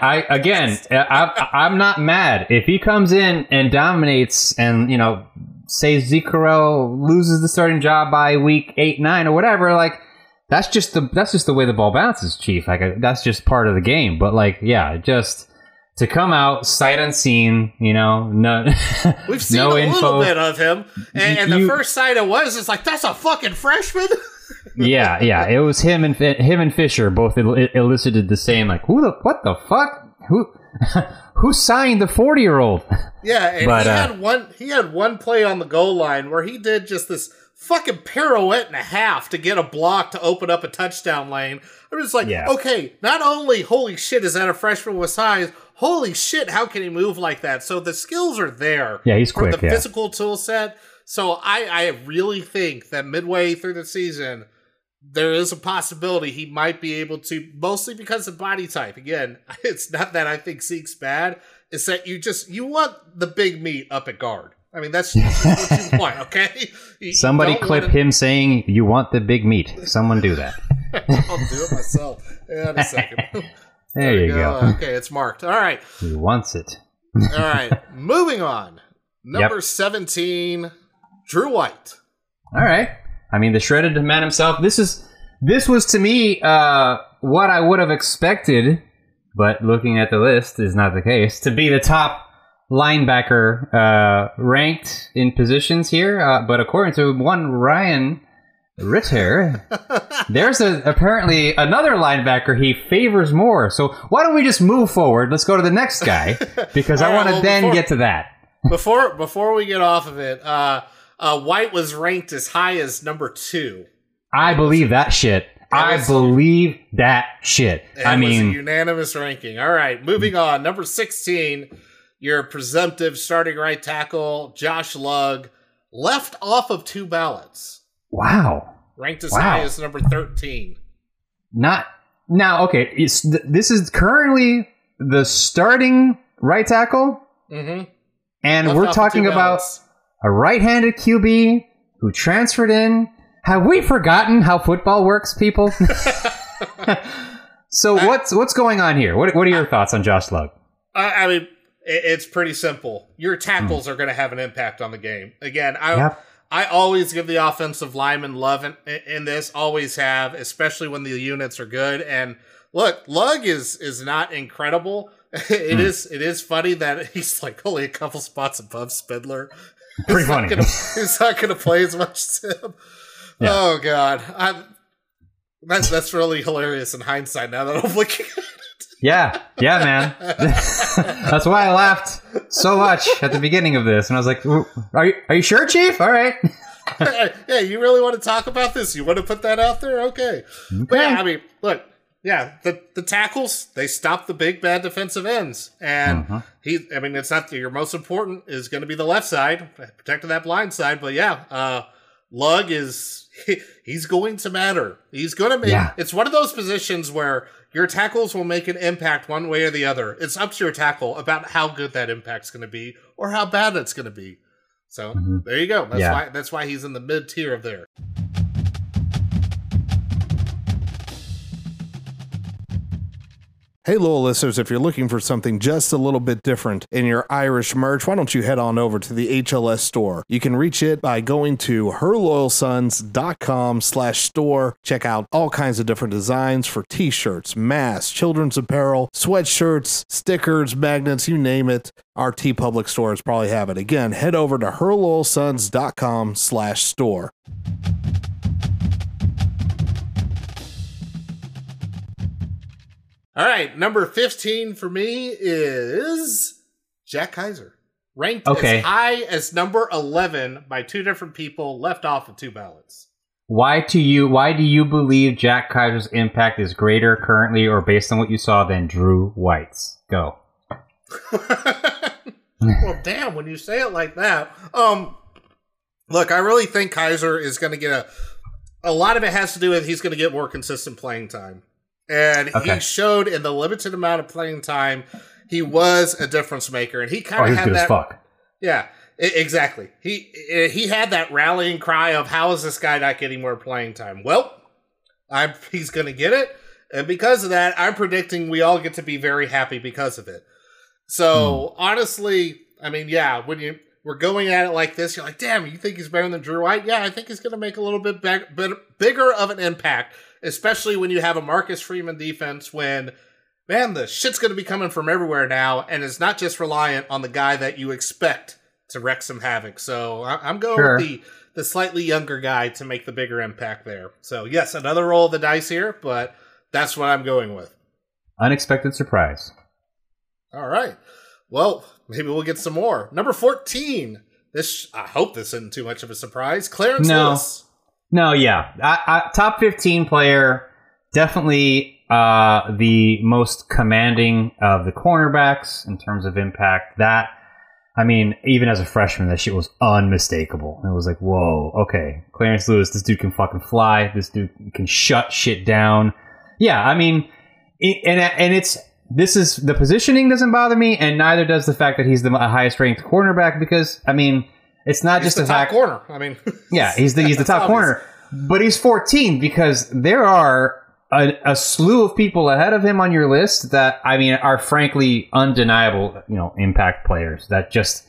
I'm not mad if he comes in and dominates, and say Zeke Correll loses the starting job by week 8, 9, or whatever. Like that's just the way the ball bounces, Chief. Like that's just part of the game. But like, yeah, just to come out sight unseen, no, we've seen no a info. little bit of him, and the first sight it was, it's like, that's a fucking freshman. yeah, it was him and Fisher both elicited the same, like, what the fuck, who signed the 40-year-old? Yeah, and he had one play on the goal line where he did just this fucking pirouette and a half to get a block to open up a touchdown lane. I was like, okay, not only holy shit is that a freshman with size, holy shit, how can he move like that? So the skills are there. Yeah, he's quick. From the physical tool set. So I really think that midway through the season, there is a possibility he might be able to, mostly because of body type. Again, it's not that I think Zeke's bad. It's that you want the big meat up at guard. I mean, that's what you want, okay? Somebody clip him saying, you want the big meat. Someone do that. I'll do it myself. In a second. There you go. Okay, it's marked. All right. He wants it. All right. Moving on. Number 17, Drew White. All right. I mean, the shredded man himself. This was to me what I would have expected, but looking at the list is not the case, to be the top linebacker ranked in positions here. But according to one Ryan Ritter, there's apparently another linebacker he favors more. So why don't we just move forward? Let's go to the next guy, because I want to get to that. Before we get off of it, White was ranked as high as number 2. I believe that shit. Believe that shit. I mean, was a unanimous ranking. All right, moving on. Number 16, your presumptive starting right tackle, Josh Lugg, left off of 2 ballots. Wow. Ranked as high as number 13. Okay. This is currently the starting right tackle. Mm-hmm. And left we're talking about a right-handed QB who transferred in. Have we forgotten how football works, people? So what's going on here? What are your thoughts on Josh Lugg? I mean, it's pretty simple. Your tackles are going to have an impact on the game. Again, I always give the offensive lineman love in this. Always have, especially when the units are good. And look, Lugg is not incredible. It is funny that he's like only a couple spots above Spindler. Pretty funny. He's not going to play as much as him. Yeah. Oh God, that's really hilarious in hindsight. Now that I'm looking at it. Yeah, man. That's why I laughed so much at the beginning of this, and I was like, "Are you sure, Chief? All right." Yeah, you really want to talk about this? You want to put that out there? Okay. But yeah, I mean, look. Yeah, the tackles, they stop the big bad defensive ends. And it's not your most important is going to be the left side, protecting that blind side. But yeah, Lug is he's going to matter. He's going to make it's one of those positions where your tackles will make an impact one way or the other. It's up to your tackle about how good that impact's going to be or how bad it's going to be. So there you go. That's why he's in the mid tier of there. Hey, loyal listeners, if you're looking for something just a little bit different in your Irish merch, why don't you head on over to the HLS store? You can reach it by going to herloyalsons.com/store. Check out all kinds of different designs for t-shirts, masks, children's apparel, sweatshirts, stickers, magnets, you name it. Our TeePublic stores probably have it. Again, head over to herloyalsons.com/store. All right, number 15 for me is Jack Kaiser. Ranked as high as number 11 by two different people, left off of two ballots. Why do you believe Jack Kaiser's impact is greater currently or based on what you saw than Drew White's? Go. Well, damn, when you say it like that. Look, I really think Kaiser is going to get a lot of it has to do with he's going to get more consistent playing time. And he showed in the limited amount of playing time, he was a difference maker. And he kind of had that. As fuck. Yeah, exactly. He had that rallying cry of, how is this guy not getting more playing time? Well, he's going to get it. And because of that, I'm predicting we all get to be very happy because of it. So, honestly, I mean, yeah, when we're going at it like this, you're like, damn, you think he's better than Drew White? Yeah, I think he's going to make a little bit bigger of an impact. Especially when you have a Marcus Freeman defense when, man, the shit's going to be coming from everywhere now, and it's not just reliant on the guy that you expect to wreak some havoc. So I'm going with the slightly younger guy to make the bigger impact there. So, yes, another roll of the dice here, but that's what I'm going with. Unexpected surprise. All right. Well, maybe we'll get some more. Number 14. I hope this isn't too much of a surprise. Clarence Lewis. No, yeah. Top 15 player, definitely the most commanding of the cornerbacks in terms of impact. Even as a freshman, that shit was unmistakable. It was like, whoa, okay, Clarence Lewis, this dude can fucking fly. This dude can shut shit down. Yeah, I mean, this is the positioning doesn't bother me, and neither does the fact that he's the highest ranked cornerback because, I mean, it's not he's just the top corner. I mean, yeah, he's the top corner, but he's 14 because there are a slew of people ahead of him on your list that I mean are frankly undeniable, impact players that just,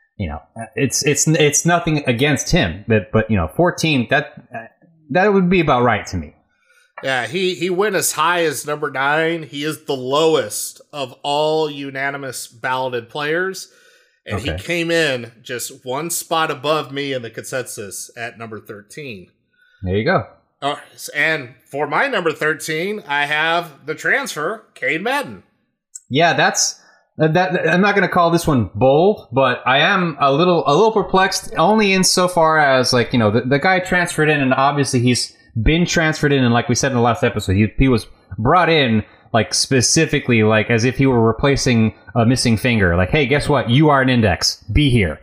it's nothing against him, but 14 that would be about right to me. Yeah, he went as high as number 9. He is the lowest of all unanimous balloted players. And he came in just one spot above me in the consensus at number 13. There you go. And for my number 13, I have the transfer, Cade Madden. Yeah, that's that. I'm not going to call this one bold, but I am a little perplexed. Only insofar as the guy transferred in, and obviously he's been transferred in, and like we said in the last episode, he was brought in. Like specifically, like as if he were replacing a missing finger. Like, hey, guess what? You are an index. Be here.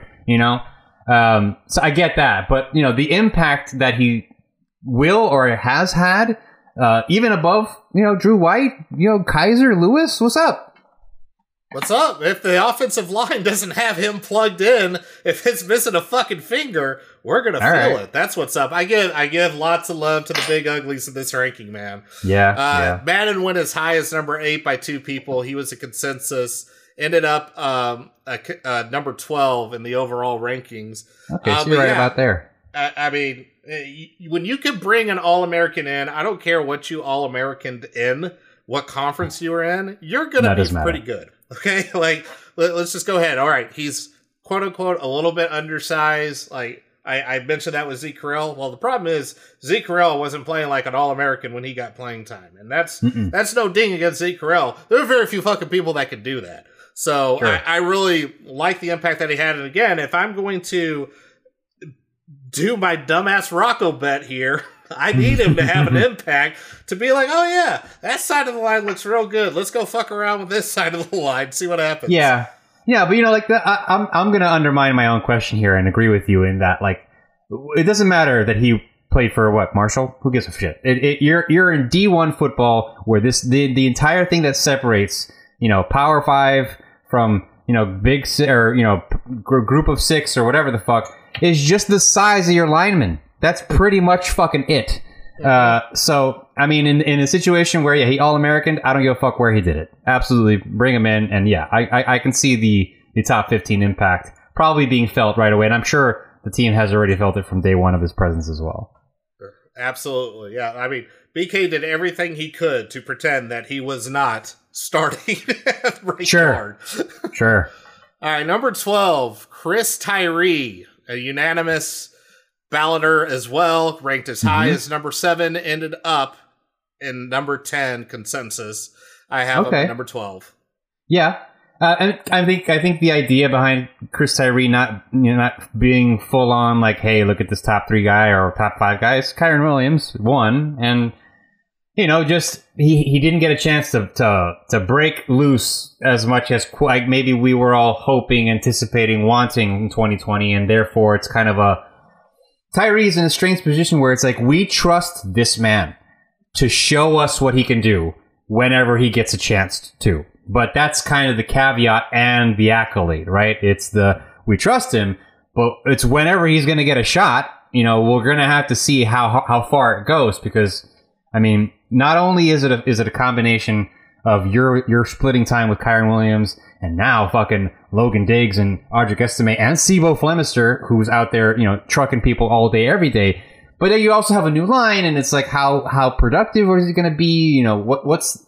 So I get that, but the impact that he will or has had, even above Drew White, Kaiser, Lewis. What's up? What's up? If the offensive line doesn't have him plugged in, if it's missing a fucking finger, we're gonna feel it. That's what's up. I give lots of love to the big uglies in this ranking, man. Yeah. Madden went as high as number 8 by 2 people. He was a consensus. Ended up number 12 in the overall rankings. Okay, so you're right about there. I mean, when you can bring an All-American in, I don't care what you All-Americaned in, what conference you were in, you're gonna be pretty good. Okay, let's just go ahead. All right, he's quote unquote a little bit undersized. Like I mentioned that with Zeke Correll. Well, the problem is Zeke Correll wasn't playing like an All-American when he got playing time, and that's no ding against Zeke Correll. There are very few fucking people that can do that. So sure. I really like the impact that he had. And again, if I'm going to do my dumbass Rocco bet here, I need him to have an impact to be like, oh yeah, that side of the line looks real good. Let's go fuck around with this side of the line, see what happens. Yeah, but I'm going to undermine my own question here and agree with you in that, like, it doesn't matter that he played for what, Marshall? Who gives a shit? You're in D1 football where the entire thing that separates, Power 5 from, Big Six or, group of 6 or whatever the fuck is just the size of your linemen. That's pretty much fucking it. So, I mean, in a situation where, he All-American, I don't give a fuck where he did it. Absolutely, bring him in. And yeah, I can see the top 15 impact probably being felt right away. And I'm sure the team has already felt it from day one of his presence as well. Absolutely, yeah. I mean, BK did everything he could to pretend that he was not starting at right guard. Sure. All right, number 12, Chris Tyree, a unanimous balloter as well, ranked as high as number 7, ended up in number 10 consensus. I have him at number 12. Yeah. And I think the idea behind Chris Tyree not being full on like, hey, look at this top 3 guy or top 5 guys. Kyren Williams won, and just he didn't get a chance to break loose as much as like maybe we were all hoping, anticipating, wanting in 2020, and therefore it's kind of a Tyree's in a strange position where it's like we trust this man to show us what he can do whenever he gets a chance to. But that's kind of the caveat and the accolade, right? It's we trust him, but it's whenever he's going to get a shot, we're going to have to see how far it goes, because, I mean, not only is it a combination of your splitting time with Kyren Williams and now fucking Logan Diggs and Audric Estime and Sibo Flemister, who's out there, trucking people all day, every day. But then you also have a new line, and it's like, how productive is he going to be? What's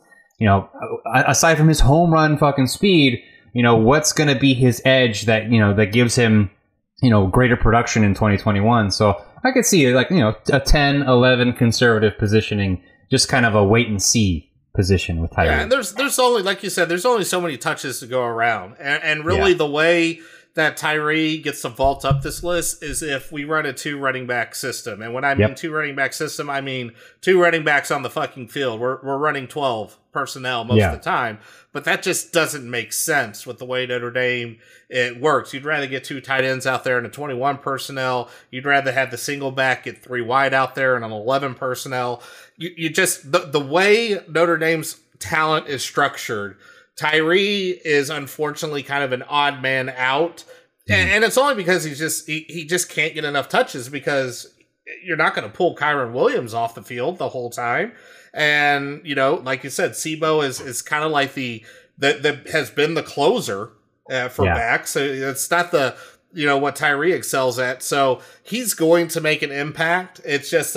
aside from his home run fucking speed, what's going to be his edge that, that gives him, greater production in 2021. So I could see like, a 10, 11 conservative positioning, just kind of a wait and see position with Tyree. Yeah, and there's only, like you said, there's only so many touches to go around. And really the way that Tyree gets to vault up this list is if we run a 2 running back system. And when I mean 2 running back system, I mean 2 running backs on the fucking field. We're running 12 personnel most of the time, but that just doesn't make sense with the way Notre Dame it works. You'd rather get 2 tight ends out there in a 21 personnel. You'd rather have the single back get 3 wide out there in an 11 personnel. You just the way Notre Dame's talent is structured, Tyree is unfortunately kind of an odd man out, and it's only because he just can't get enough touches, because you're not going to pull Kyren Williams off the field the whole time. And, like you said, Sibo is kind of like that has been the closer for back. So it's not what Tyree excels at. So he's going to make an impact. It's just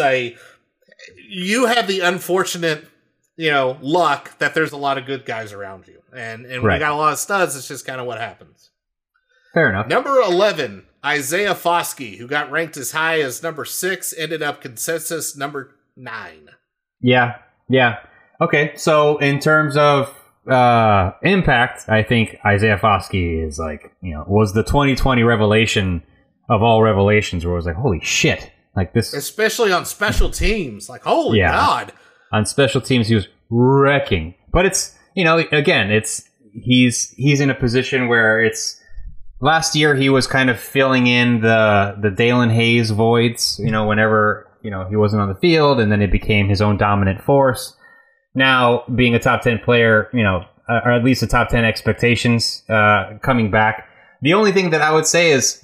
you have the unfortunate, luck that there's a lot of good guys around you. And when you got a lot of studs, it's just kind of what happens. Fair enough. Number 11, Isaiah Foskey, who got ranked as high as number 6, ended up consensus number 9. Yeah. Okay, so in terms of impact, I think Isaiah Foskey is was the 2020 revelation of all revelations, where it was like, holy shit. Like this, especially on special teams, like holy God. On special teams, he was wrecking. But it's again, he's in a position where it's last year he was kind of filling in the Dalen Hayes voids. Whenever he wasn't on the field, and then it became his own dominant force. Now being a top 10 player, or at least a top 10 expectations coming back. The only thing that I would say is,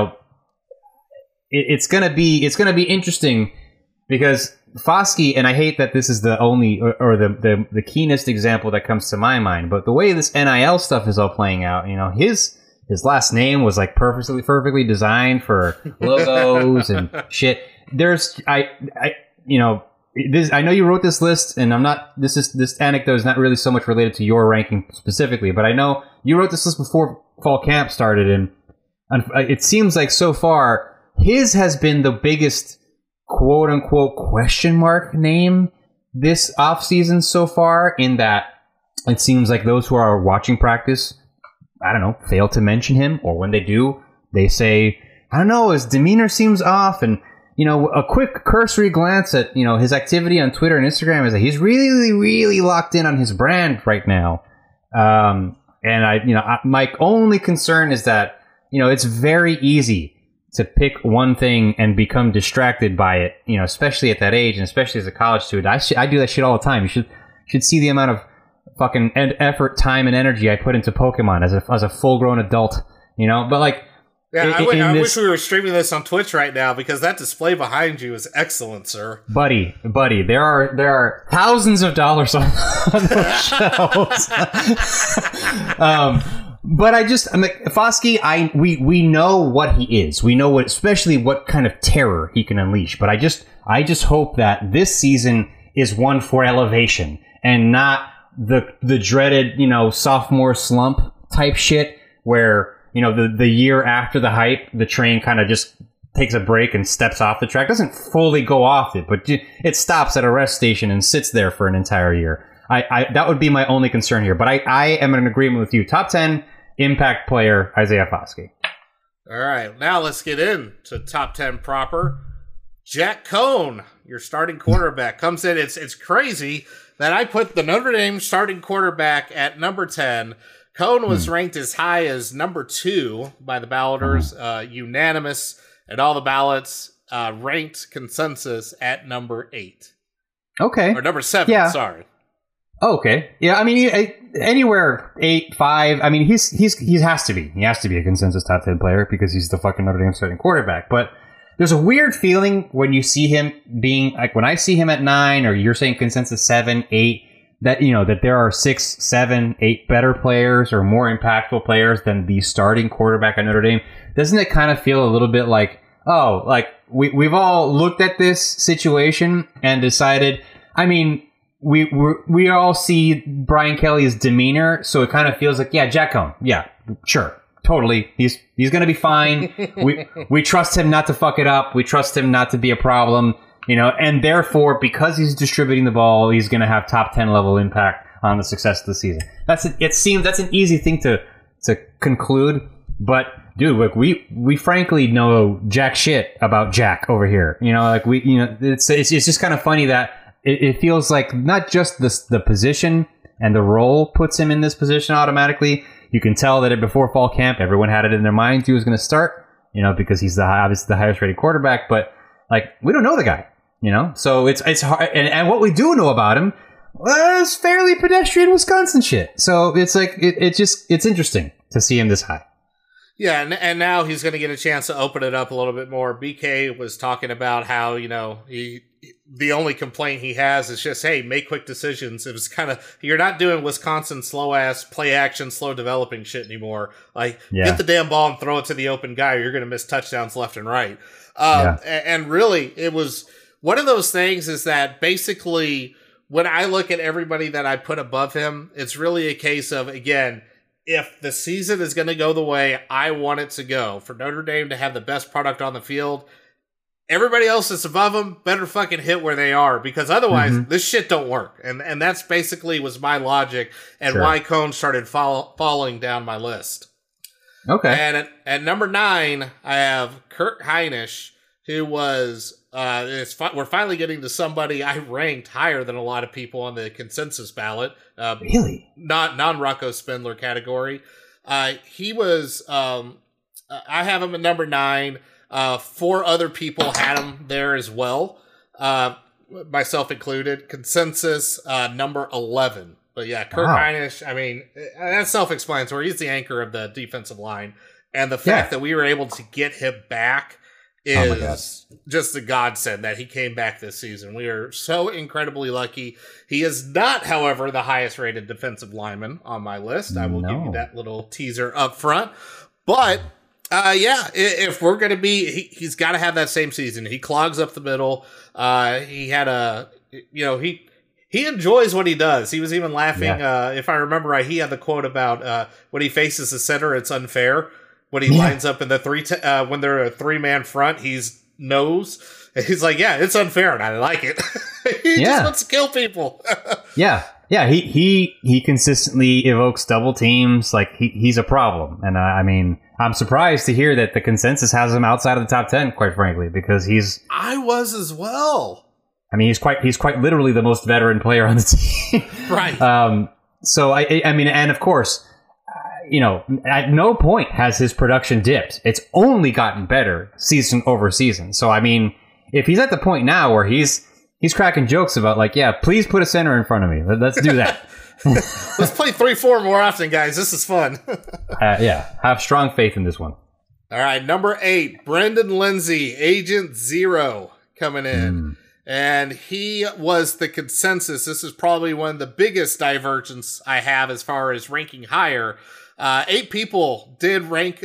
it's gonna be interesting, because Foskey, and I hate that this is the only or the keenest example that comes to my mind, but the way this NIL stuff is all playing out, his last name was like perfectly designed for logos and shit. I know you wrote this list, and this anecdote is not really so much related to your ranking specifically, but I know you wrote this list before fall camp started, and it seems like so far his has been the biggest quote unquote question mark name this offseason so far, in that it seems like those who are watching practice, I don't know, fail to mention him, or when they do, they say, I don't know, his demeanor seems off, and a quick cursory glance at, his activity on Twitter and Instagram is that he's really, really locked in on his brand right now. And my only concern is that, it's very easy to pick one thing and become distracted by it, you know, especially at that age and especially as a college student. I do that shit all the time. You should see the amount of fucking effort, time, and energy I put into Pokemon as a full-grown adult, you know? But, like... Yeah, I wish we were streaming this on Twitch right now because that display behind you is excellent, sir. Buddy, there are thousands of dollars on those shelves. But I'm like, Foskey, we know what he is. We know especially what kind of terror he can unleash. But I just hope that this season is one for elevation and not the dreaded, you know, sophomore slump type shit where, you know, the year after the hype, the train kind of just takes a break and steps off the track. Doesn't fully go off it, but it stops at a rest station and sits there for an entire year. That would be my only concern here. But I am in agreement with you. Top 10 impact player, Isaiah Foskey. All right, now let's get into top 10 proper. Jack Coan, your starting quarterback, comes in. It's crazy that I put the Notre Dame starting quarterback at number 10. Coan was ranked as high as number 2 by the balloters, unanimous at all the ballots, ranked consensus at number 8. Okay. Or number 7, yeah. Sorry. Okay. Yeah, I mean, anywhere 8, 5, I mean, he has to be. He has to be a consensus top 10 player because he's the fucking Notre Dame starting quarterback. But there's a weird feeling when you see him being, like when I see him at 9, or you're saying consensus 7, 8, that, you know, that there are 6, 7, 8 better players or more impactful players than the starting quarterback at Notre Dame. Doesn't it kind of feel a little bit like, oh, like we've all looked at this situation and decided, I mean, we all see Brian Kelly's demeanor, so it kind of feels like, yeah, Jack Coan, yeah, sure, totally, he's going to be fine. we trust him not to fuck it up. We trust him not to be a problem. You know, and therefore, because he's distributing the ball, he's going to have top 10 level impact on the success of the season. That's an easy thing to conclude, but dude, look, we frankly know jack shit about Jack over here. You know, like it's just kind of funny that it feels like not just the position and the role puts him in this position automatically. You can tell that before fall camp, everyone had it in their minds he was going to start. You know, because he's obviously the highest rated quarterback, but like we don't know the guy. You know, so it's hard, and what we do know about him is fairly pedestrian Wisconsin shit. So it's like it's interesting to see him this high. Yeah, and now he's going to get a chance to open it up a little bit more. BK was talking about how, you know, the only complaint he has is just, hey, make quick decisions. It was kind of, you're not doing Wisconsin slow ass play action, slow developing shit anymore. Like, get the damn ball and throw it to the open guy, or you're going to miss touchdowns left and right. And really, it was one of those things is that basically when I look at everybody that I put above him, it's really a case of, again, if the season is going to go the way I want it to go, for Notre Dame to have the best product on the field, everybody else that's above them better fucking hit where they are, because otherwise this shit don't work. And that's basically was my logic and why Coan started falling down my list. Okay. And at number 9, I have Kurt Heinisch, who was... we're finally getting to somebody I ranked higher than a lot of people on the consensus ballot. Really? Non-Rocco Spindler category. He was... I have him at number 9. 4 other people had him there as well, myself included. Consensus number 11. But yeah, Kurt Heinisch, I mean, that's self-explanatory. He's the anchor of the defensive line. And the fact that we were able to get him back is just a godsend that he came back this season. We are so incredibly lucky. He is not, however, the highest rated defensive lineman on my list. I will give you that little teaser up front. But, if we're going to be, he's got to have that same season. He clogs up the middle. He had he enjoys what he does. He was even laughing. If I remember right, he had the quote about when he faces the center, it's unfair. When he lines up in the when they're a 3-man front, he's knows. He's like, yeah, it's unfair, and I like it. He just wants to kill people. He consistently evokes double teams. Like he's a problem, and I mean, I'm surprised to hear that the consensus has him outside of the top 10. Quite frankly, because I was as well. I mean, he's quite literally the most veteran player on the team, right? So I mean, and of course. at no point has his production dipped. It's only gotten better season over season. So, I mean, if he's at the point now where he's cracking jokes about, like, yeah, please put a center in front of me. Let's do that. Let's play 3-4 more often, guys. This is fun. Have strong faith in this one. All right, number 8, Brendan Lindsay, Agent Zero, coming in. And he was the consensus. This is probably one of the biggest divergence I have as far as ranking higher. 2 people did rank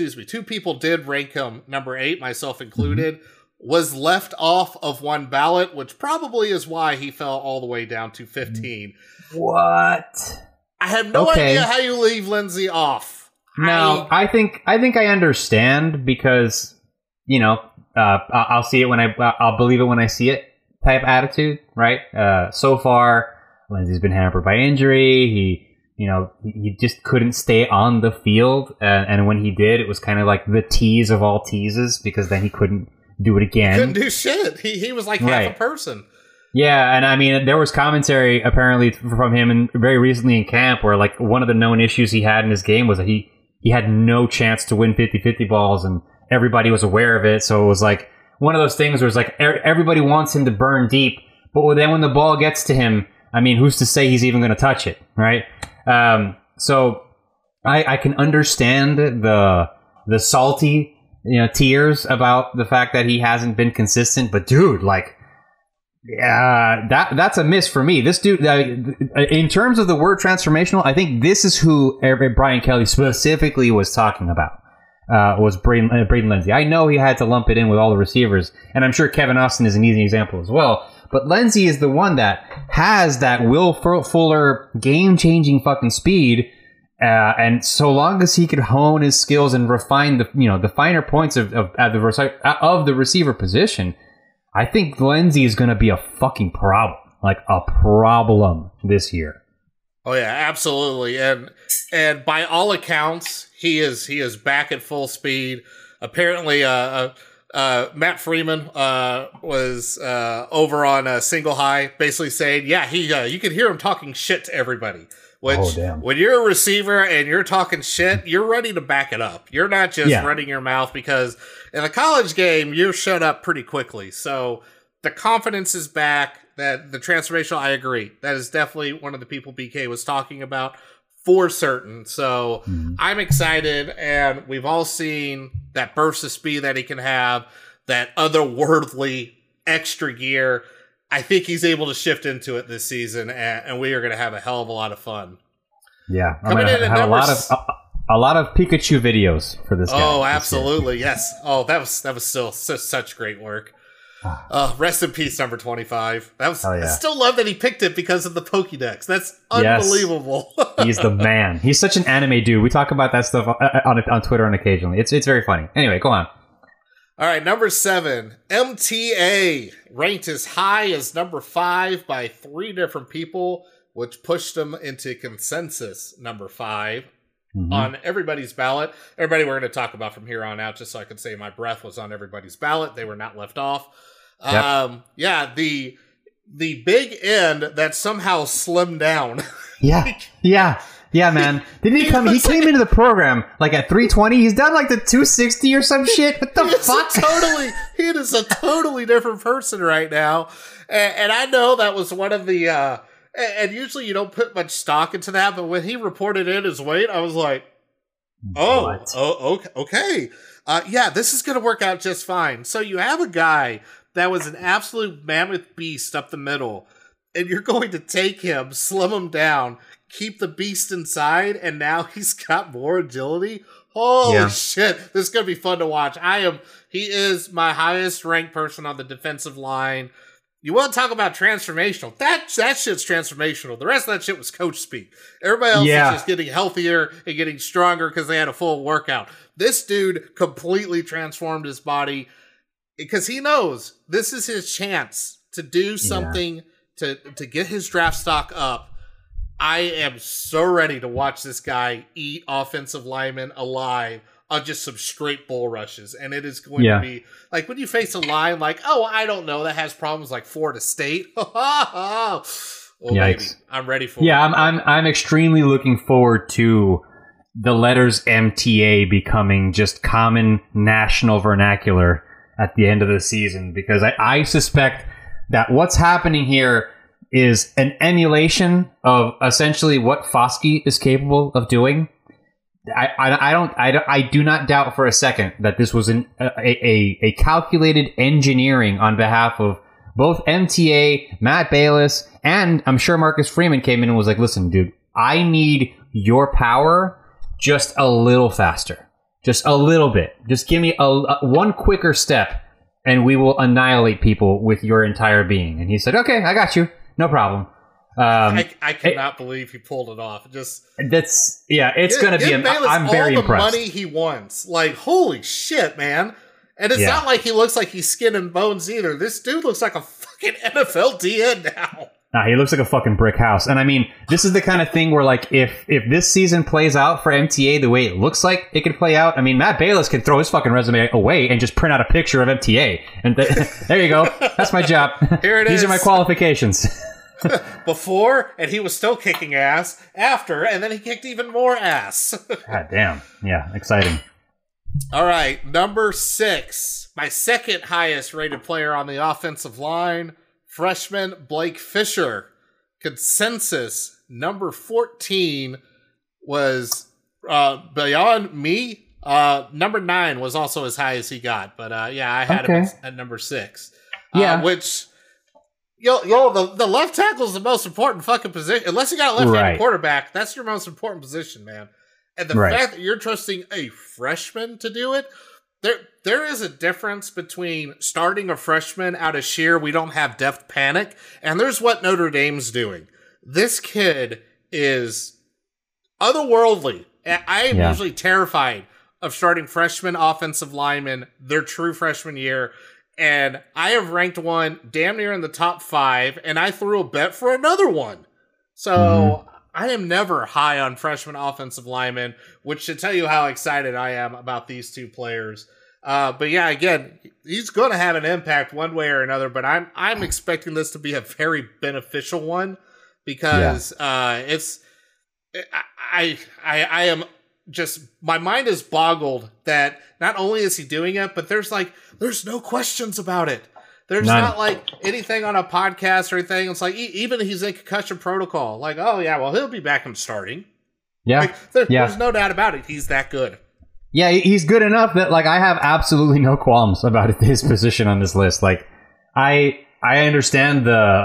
him number 8, myself included. Was left off of one ballot, which probably is why he fell all the way down to 15. What? I have no idea how you leave Lindsay off. No, I think I understand because, I'll see it I'll believe it when I see it type attitude, right? So far, Lindsay's been hampered by injury. He just couldn't stay on the field. And when he did, it was kind of like the tease of all teases because then he couldn't do it again. He couldn't do shit. He was like half a person. Yeah, and I mean, there was commentary apparently from him very recently in camp where, like, one of the known issues he had in his game was that he had no chance to win 50-50 balls, and everybody was aware of it. So it was like one of those things where it's like everybody wants him to burn deep, but then when the ball gets to him, I mean, who's to say he's even going to touch it, right? So I can understand the salty tears about the fact that he hasn't been consistent, but dude, like, that's a miss for me. This dude, in terms of the word transformational, I think this is who Brian Kelly specifically was talking about. Was Braden Lindsay. I know he had to lump it in with all the receivers, and I'm sure Kevin Austin is an easy example as well. But Lindsay is the one that has that Will Fuller game-changing fucking speed, and so long as he could hone his skills and refine the finer points of the receiver position, I think Lindsay is going to be a fucking problem, like a problem this year. Oh yeah, absolutely, and by all accounts, he is back at full speed. Apparently, Matt Freeman was over on Single High, basically saying, yeah, you could hear him talking shit to everybody. Which, when you're a receiver and you're talking shit, you're ready to back it up. You're not just running your mouth, because in a college game, you shut up pretty quickly. So the confidence is back. That the transformational, I agree. That is definitely one of the people BK was talking about for certain. So I'm excited, and we've all seen that burst of speed that he can have, that otherworldly extra gear. I think he's able to shift into it this season, and we are going to have a hell of a lot of fun. Yeah, I'm going to have a lot of Pikachu videos for this guy. Oh, absolutely, yes. Oh, that was still such great work. Rest in peace, number 25. I still love that he picked it because of the Pokédex. That's unbelievable. Yes. He's the man. He's such an anime dude. We talk about that stuff on Twitter and occasionally. It's very funny. Anyway, go on. All right, number 7, MTA, ranked as high as number 5 by 3 different people, which pushed him into consensus number 5 on everybody's ballot. Everybody we're going to talk about from here on out, just so I can say my breath was on everybody's ballot. They were not left off. Yep. The big end that somehow slimmed down. Yeah, man. Didn't he come? He came into the program like at 320. He's done like the 260 or some shit. What the fuck? He is a totally different person right now. And I know that was one of the. And usually you don't put much stock into that, but when he reported in his weight, I was like, okay. This is going to work out just fine. So you have a guy that was an absolute mammoth beast up the middle, and you're going to take him, slim him down, keep the beast inside, and now he's got more agility. Holy shit. This is going to be fun to watch. He is my highest ranked person on the defensive line. You want to talk about transformational? That shit's transformational. The rest of that shit was coach speak. Everybody else is just getting healthier and getting stronger because they had a full workout. This dude completely transformed his body because he knows this is his chance to do something to get his draft stock up. I am so ready to watch this guy eat offensive linemen alive on just some straight bull rushes. And it is going to be like when you face a line like, I don't know, that has problems like Florida State. Baby, I'm ready for it. Yeah, I'm extremely looking forward to the letters MTA becoming just common national vernacular at the end of the season, because I suspect that what's happening here is an emulation of essentially what Foskey is capable of doing. I do not doubt for a second that this was a calculated engineering on behalf of both MTA, Matt Bayless, and I'm sure Marcus Freeman came in and was like, listen, dude, I need your power just a little faster. Just a little bit. Just give me one quicker step and we will annihilate people with your entire being. And he said, okay, I got you. No problem. I cannot believe he pulled it off. It's going to be. I'm very all the impressed. Money he wants, like holy shit, man! And it's not like he looks like he's skin and bones either. This dude looks like a fucking NFL DN now. Nah, he looks like a fucking brick house. And I mean, this is the kind of thing where, like, if this season plays out for MTA the way it looks like it could play out, I mean, Matt Bayless can throw his fucking resume away and just print out a picture of MTA. And there you go. That's my job. Here it These is. are my qualifications. Before, and he was still kicking ass. After, and then he kicked even more ass. God damn. Yeah, exciting. All right, number 6. My second highest rated player on the offensive line, freshman Blake Fisher. Consensus number 14 was beyond me. Number 9 was also as high as he got, but I had him at number 6. Yeah, which the left tackle is the most important fucking position. Unless you got a left-handed quarterback, that's your most important position, man. And the fact that you're trusting a freshman to do it, there is a difference between starting a freshman out of sheer we don't have depth panic, and there's what Notre Dame's doing. This kid is otherworldly. I am usually terrified of starting freshman offensive linemen their true freshman year, and I have ranked one damn near in the top 5, and I threw a bet for another one. So I am never high on freshman offensive linemen, which should tell you how excited I am about these two players. But yeah, again, he's going to have an impact one way or another, but I'm expecting this to be a very beneficial one because I am just, my mind is boggled that not only is he doing it, but there's no questions about it. There's not like anything on a podcast or anything. It's like, even he's in concussion protocol. Like, oh yeah, well, he'll be back and starting. Yeah. Like, there's no doubt about it. He's that good. Yeah, he's good enough that, like, I have absolutely no qualms about his position on this list. Like, I understand the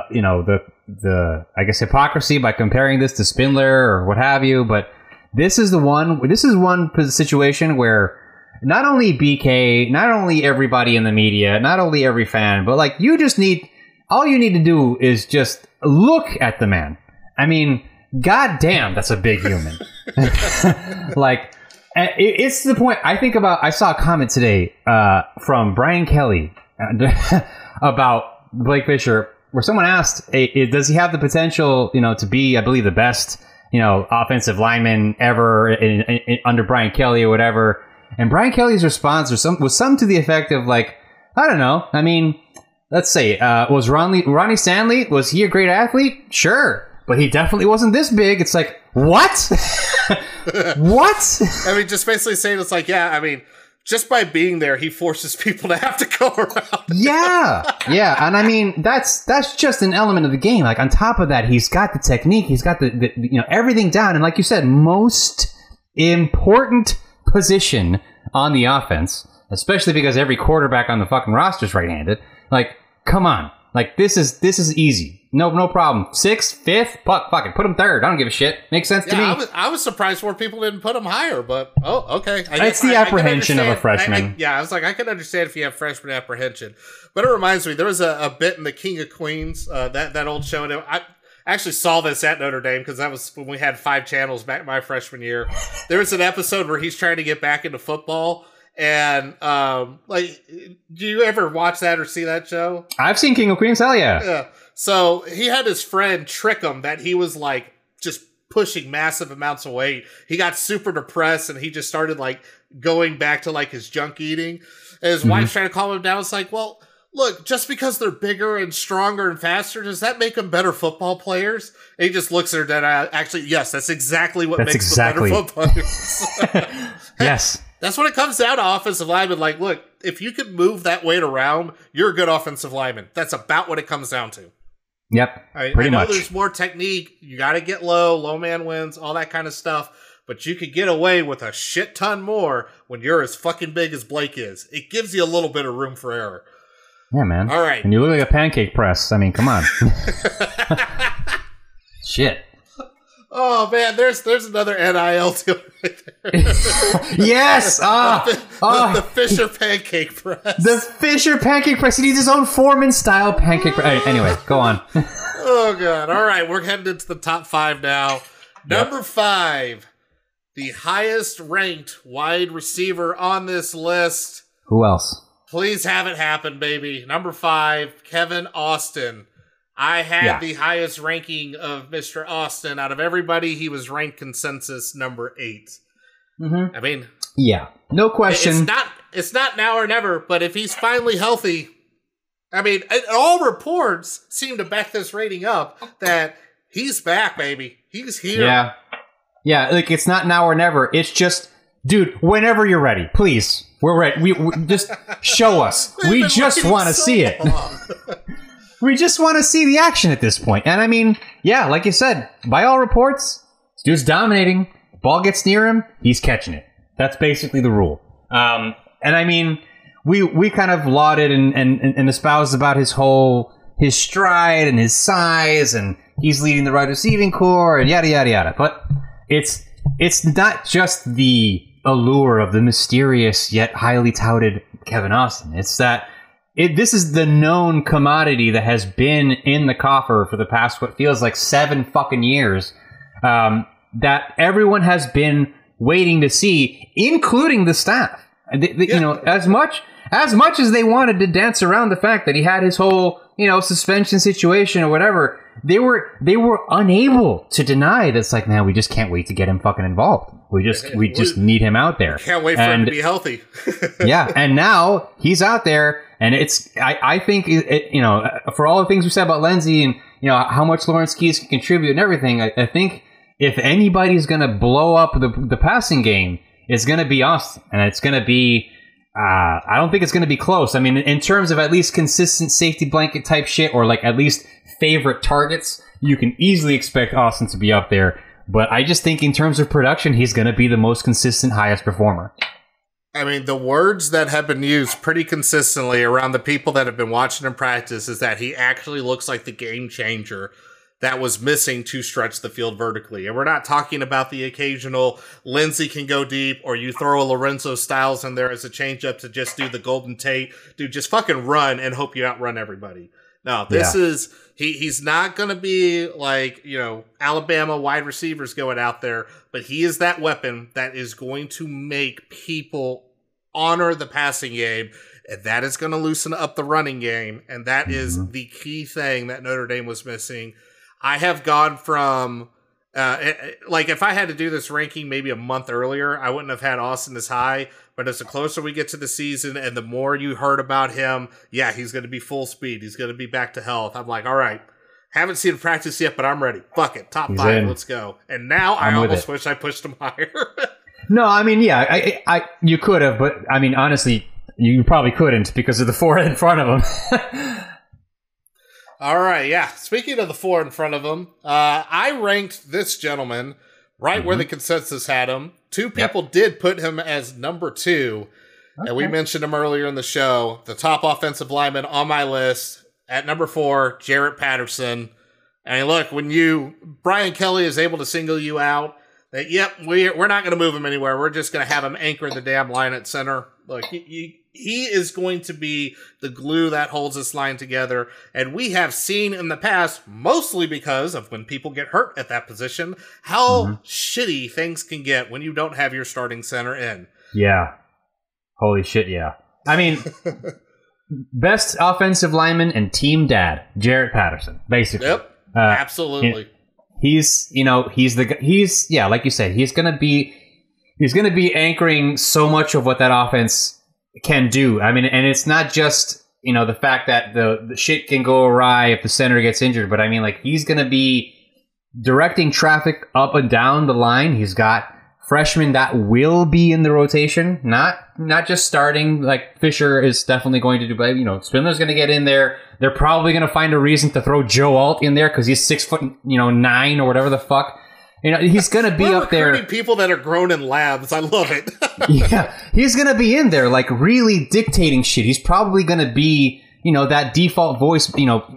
I guess hypocrisy by comparing this to Spindler or what have you, but this is one situation where not only BK, not only everybody in the media, not only every fan, but like all you need to do is just look at the man. I mean, goddamn, that's a big human. Like, it's to the point I saw a comment today from Brian Kelly about Blake Fisher, where someone asked, does he have the potential, to be, I believe, the best, offensive lineman ever under Brian Kelly or whatever. And Brian Kelly's response was some to the effect of, like, I don't know. I mean, let's say, was Ronnie Stanley, was he a great athlete? Sure. But he definitely wasn't this big. It's like, what? What? I mean, just basically saying it's like, yeah, I mean, just by being there, he forces people to have to go around. Yeah. And I mean, that's just an element of the game. Like, on top of that, he's got the technique. He's got the everything down. And like you said, most important position on the offense, especially because every quarterback on the fucking roster is right-handed. Like, come on. Like, this is easy. No problem. 6th, 5th, fuck it. Put him 3rd. I don't give a shit. Makes sense to me. I was surprised more people didn't put him higher, but okay. It's the apprehension of a freshman. I was like, I can understand if you have freshman apprehension. But it reminds me, there was a bit in the King of Queens, that old show. And I actually saw this at Notre Dame because that was when we had 5 channels back my freshman year. There was an episode where he's trying to get back into football. And, like, do you ever watch that or see that show? I've seen King of Queens, hell yeah. Yeah. So he had his friend trick him that he was, like, just pushing massive amounts of weight. He got super depressed and he just started, like, going back to, like, his junk eating. And his wife's trying to calm him down. It's like, well, look, just because they're bigger and stronger and faster, does that make them better football players? And he just looks at her dead eye. Actually, yes, that's exactly what makes them better football players. Yes. That's when it comes down to offensive linemen. Like, look, if you can move that weight around, you're a good offensive lineman. That's about what it comes down to. Yep. I know there's more technique. You got to get low man wins, all that kind of stuff. But you could get away with a shit ton more when you're as fucking big as Blake is. It gives you a little bit of room for error. Yeah, man. All right. And you look like a pancake press. I mean, come on. Shit. Oh, man, there's another NIL deal right there. Yes! The Fisher pancake press. The Fisher pancake press. He needs his own Foreman-style pancake press. Anyway, go on. Oh, God. All right, we're heading into the top 5 now. Number 5, the highest ranked wide receiver on this list. Who else? Please have it happen, baby. Number 5, Kevin Austin. I had the highest ranking of Mr. Austin. Out of everybody, he was ranked consensus number 8. Mm-hmm. I mean... Yeah, no question. It's not now or never, but if he's finally healthy... I mean, all reports seem to back this rating up that he's back, baby. He's here. Yeah. Yeah, like, it's not now or never. It's just, dude, whenever you're ready, please. We're ready. We just show us. We just want to see it. We just want to see the action at this point. And I mean, yeah, like you said, by all reports, this dude's dominating. Ball gets near him, he's catching it. That's basically the rule. And I mean, we kind of lauded and espoused about his stride and his size, and he's leading the wide receiving core and yada yada yada. But it's not just the allure of the mysterious yet highly touted Kevin Austin. It's that this is the known commodity that has been in the coffer for the past what feels like 7 fucking years, that everyone has been waiting to see, including the staff. You know, as much as they wanted to dance around the fact that he had his whole, suspension situation or whatever, they were unable to deny that it's like, man, we just can't wait to get him fucking involved. We just need him out there. Can't wait for him to be healthy. Yeah, and now he's out there, and I think for all the things we said about Lindsey and how much Lawrence Keys can contribute and everything, I think if anybody's going to blow up the passing game, it's going to be Austin, and it's going to be. I don't think it's going to be close. I mean, in terms of at least consistent safety blanket type shit, or like at least favorite targets, you can easily expect Austin to be up there. But I just think in terms of production, he's going to be the most consistent, highest performer. I mean, the words that have been used pretty consistently around the people that have been watching him practice is that he actually looks like the game changer that was missing to stretch the field vertically. And we're not talking about the occasional Lindsey can go deep, or you throw a Lorenzo Styles in there as a changeup to just do the Golden Tate. Dude, just fucking run and hope you outrun everybody. No, this is... He's not going to be like, Alabama wide receivers going out there, but he is that weapon that is going to make people honor the passing game, and that is going to loosen up the running game, and that is the key thing that Notre Dame was missing. I have gone from, if I had to do this ranking maybe a month earlier, I wouldn't have had Austin this high. But as the closer we get to the season and the more you heard about him, yeah, he's going to be full speed. He's going to be back to health. I'm like, all right, haven't seen him practice yet, but I'm ready. Fuck it. Top 5, let's go. And now I almost wish I pushed him higher. No, I mean, yeah, you could have, but I mean, honestly, you probably couldn't because of the 4 in front of him. All right, yeah. Speaking of the 4 in front of him, I ranked this gentleman right where the consensus had him. 2 people did put him as number 2, and we mentioned him earlier in the show. The top offensive lineman on my list at number 4, Jarrett Patterson. I mean, look, when Brian Kelly is able to single you out, that we're not going to move him anywhere. We're just going to have him anchor the damn line at center. Look, he is going to be the glue that holds this line together. And we have seen in the past, mostly because of when people get hurt at that position, how shitty things can get when you don't have your starting center in. Yeah. Holy shit, yeah. I mean, best offensive lineman and team dad, Jarrett Patterson, basically. Yep, absolutely. He's like you said, he's going to be anchoring so much of what that offense can do. I mean, and it's not just, the fact that the shit can go awry if the center gets injured. But I mean, like, he's going to be directing traffic up and down the line. He's got freshmen that will be in the rotation, not just starting. Like, Fisher is definitely going to do, but Spindler's going to get in there. They're probably going to find a reason to throw Joe Alt in there because he's 6'9" or whatever the fuck. He's going to be We're up there. recruiting people that are grown in labs. I love it. Yeah, he's going to be in there, like, really dictating shit. He's probably going to be, that default voice.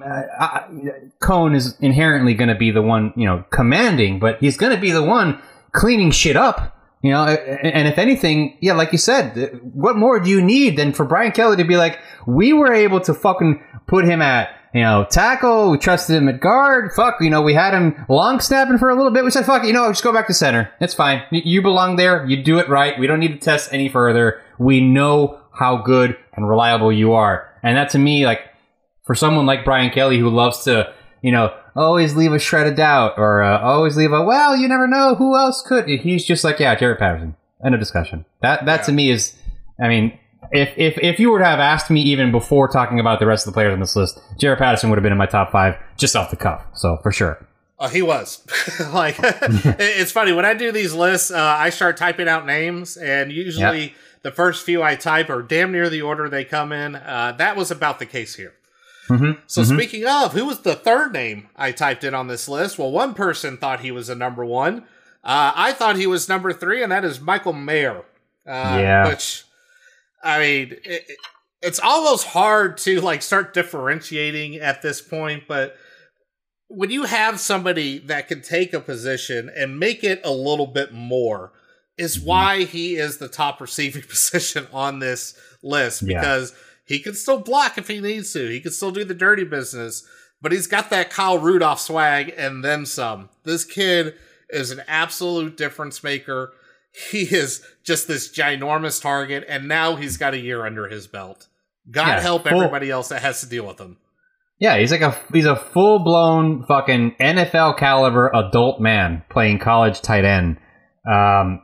Cone is inherently going to be the one, commanding, but he's going to be the one cleaning shit up. And if anything, yeah, like you said, what more do you need than for Brian Kelly to be like, we were able to fucking put him at, tackle. We trusted him at guard. Fuck, we had him long snapping for a little bit. We said, fuck, just go back to center. It's fine. You belong there. You do it right. We don't need to test any further. We know how good and reliable you are. And that, to me, like, for someone like Brian Kelly who loves to, always leave a shred of doubt or always leave well, you never know who else could. He's just like, yeah, Jaret Patterson. End of discussion. That to me is, I mean, if you were to have asked me even before talking about the rest of the players on this list, Jaret Patterson would have been in my top 5 just off the cuff. So for sure. He was. Like, it's funny when I do these lists, I start typing out names, and usually the first few I type are damn near the order they come in. That was about the case here. So speaking of, who was the third name I typed in on this list? Well, one person thought he was a number 1. I thought he was number 3, and that is Michael Mayer. Which, I mean, it's almost hard to like start differentiating at this point, but when you have somebody that can take a position and make it a little bit more, is why he is the top receiving position on this list, because he can still block if he needs to. He can still do the dirty business, but he's got that Kyle Rudolph swag and then some. This kid is an absolute difference maker. He is just this ginormous target, and now he's got a year under his belt. God help everybody else that has to deal with him. Yeah, he's a full-blown fucking NFL caliber adult man playing college tight end. I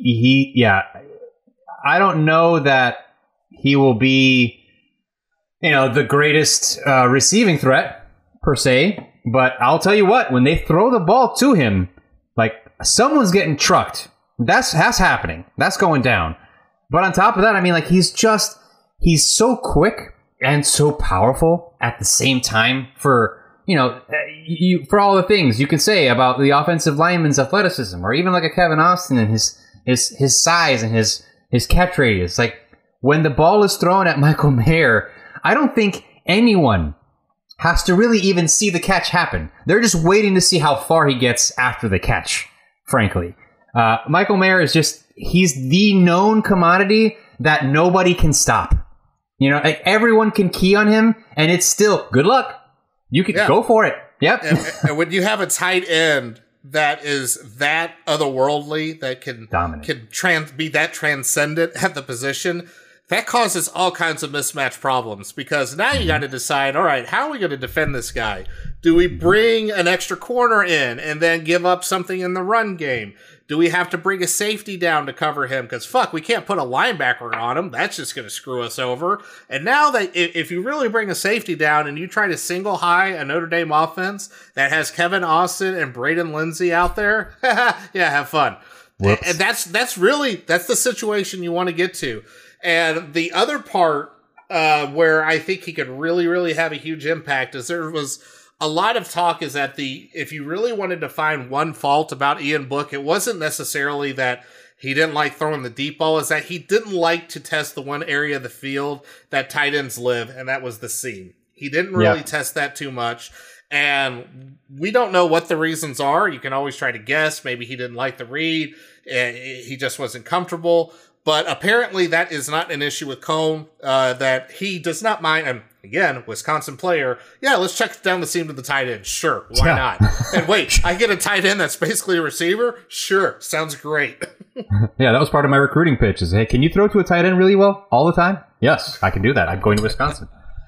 don't know that he will be, the greatest receiving threat per se, but I'll tell you what, when they throw the ball to him, like, someone's getting trucked. That's happening. That's going down. But on top of that, I mean, like, he's so quick and so powerful at the same time for, for all the things you can say about the offensive lineman's athleticism, or even like a Kevin Austin and his size and his catch radius. Like, when the ball is thrown at Michael Mayer, I don't think anyone has to really even see the catch happen. They're just waiting to see how far he gets after the catch, frankly. Michael Mayer is he's the known commodity that nobody can stop. Like, everyone can key on him, and it's still, good luck. You can go for it. Yep. And when you have a tight end that is that otherworldly, that can be that transcendent at the position, that causes all kinds of mismatch problems, because now you got to decide, all right, how are we going to defend this guy? Do we bring an extra corner in and then give up something in the run game? Do we have to bring a safety down to cover him? Because, fuck, we can't put a linebacker on him. That's just going to screw us over. And now that if you really bring a safety down and you try to single high a Notre Dame offense that has Kevin Austin and Braden Lindsey out there, yeah, have fun. Whoops. And that's the situation you want to get to. And the other part where I think he could really, really have a huge impact is there was a lot of talk is that if you really wanted to find one fault about Ian Book, it wasn't necessarily that he didn't like throwing the deep ball, is that he didn't like to test the one area of the field that tight ends live, and that was the seam. He didn't really test that too much, and we don't know what the reasons are. You can always try to guess. Maybe he didn't like the read. He just wasn't comfortable. But apparently that is not an issue with Cone, that he does not mind. And again, Wisconsin player. Yeah, let's check down the seam to the tight end. Sure, why not? And wait, I get a tight end that's basically a receiver? Sure, sounds great. Yeah, that was part of my recruiting pitch. Is, hey, can you throw to a tight end really well all the time? Yes, I can do that. I'm going to Wisconsin.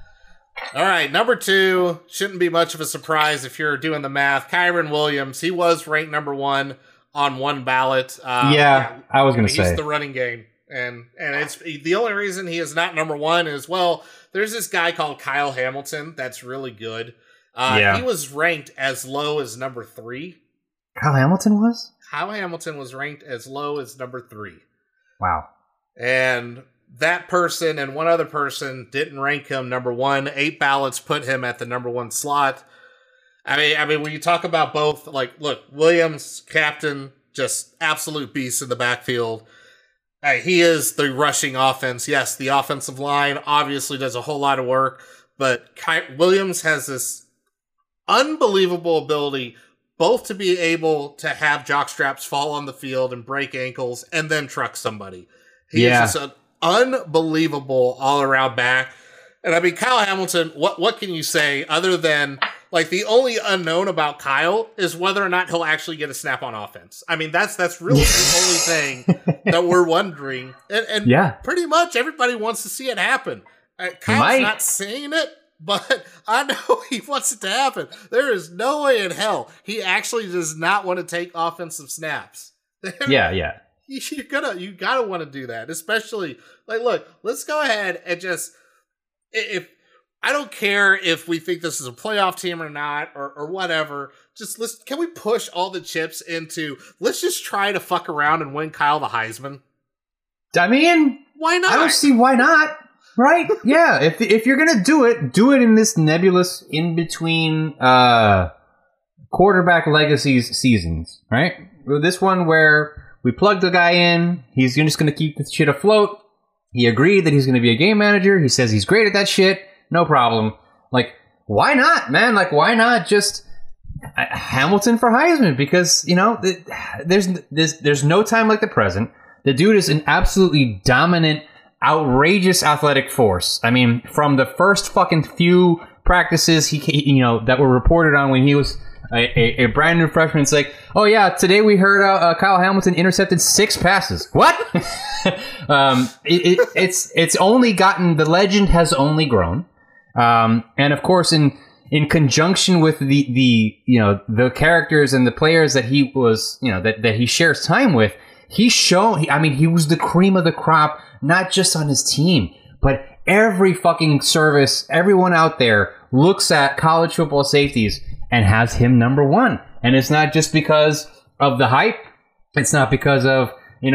All right, number 2. Shouldn't be much of a surprise if you're doing the math. Kyron Williams, he was ranked number 1 on one ballot. I was going to say. He's the running game. And it's the only reason he is not number one is, well, there's this guy called Kyle Hamilton that's really good. He was ranked as low as number 3. Kyle Hamilton was? Kyle Hamilton was ranked as low as number 3. Wow. And that person and one other person didn't rank him number 1. 8 ballots put him at the number 1 slot. I mean, when you talk about both, like, look, Williams, captain, just absolute beast in the backfield. He is the rushing offense. Yes, the offensive line obviously does a whole lot of work, but Williams has this unbelievable ability both to be able to have jockstraps fall on the field and break ankles and then truck somebody. He is just an unbelievable all-around back. And I mean, Kyle Hamilton, what can you say other than, like, the only unknown about Kyle is whether or not he'll actually get a snap on offense. I mean, that's really the only thing that we're wondering. And pretty much everybody wants to see it happen. Kyle's not saying it, but I know he wants it to happen. There is no way in hell he actually does not want to take offensive snaps. Yeah. You gotta want to do that, especially, like, look, let's go ahead and just, if I don't care if we think this is a playoff team or not, or whatever, just can we push all the chips into, let's just try to fuck around and win Kyle the Heisman? I mean, why not? I don't see why not. Right? Yeah. If you're gonna do it in this nebulous in between quarterback legacies seasons, right? This one where we plugged the guy in, he's just gonna keep the shit afloat. He agreed that he's gonna be a game manager. He says he's great at that shit. No problem. Like, why not, man? Like, why not just Hamilton for Heisman? Because, you know, there's no time like the present. The dude is an absolutely dominant, outrageous athletic force. I mean, from the first fucking few practices that were reported on when he was a brand new freshman, it's like, oh yeah, today we heard Kyle Hamilton intercepted 6 passes. What? It's only gotten, the legend has only grown. And of course, in conjunction with the characters and the players that he was, that he shares time with, he was the cream of the crop, not just on his team, but every fucking service, everyone out there looks at college football safeties and has him number 1. And it's not just because of the hype. It's not because of,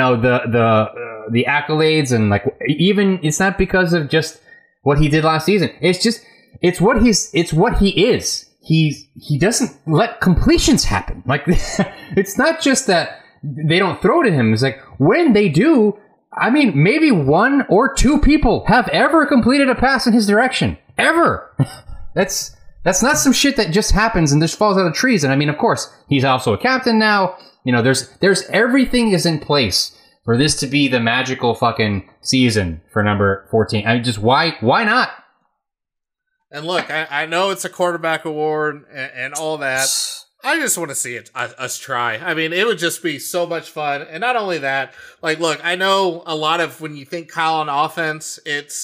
the accolades, and even it's not because of just what he did last season. It's what he is. He doesn't let completions happen. Like, it's not just that they don't throw to him. It's like, when they do, I mean, maybe 1 or 2 people have ever completed a pass in his direction. Ever. That's not some shit that just happens and just falls out of trees. And I mean, of course, he's also a captain now. There's everything is in place for this to be the magical fucking season for number 14. I mean, just why not? And look, I know it's a quarterback award and all that. I just want to see us try. I mean, it would just be so much fun. And not only that, like, look, I know a lot of, when you think Kyle on offense, it's,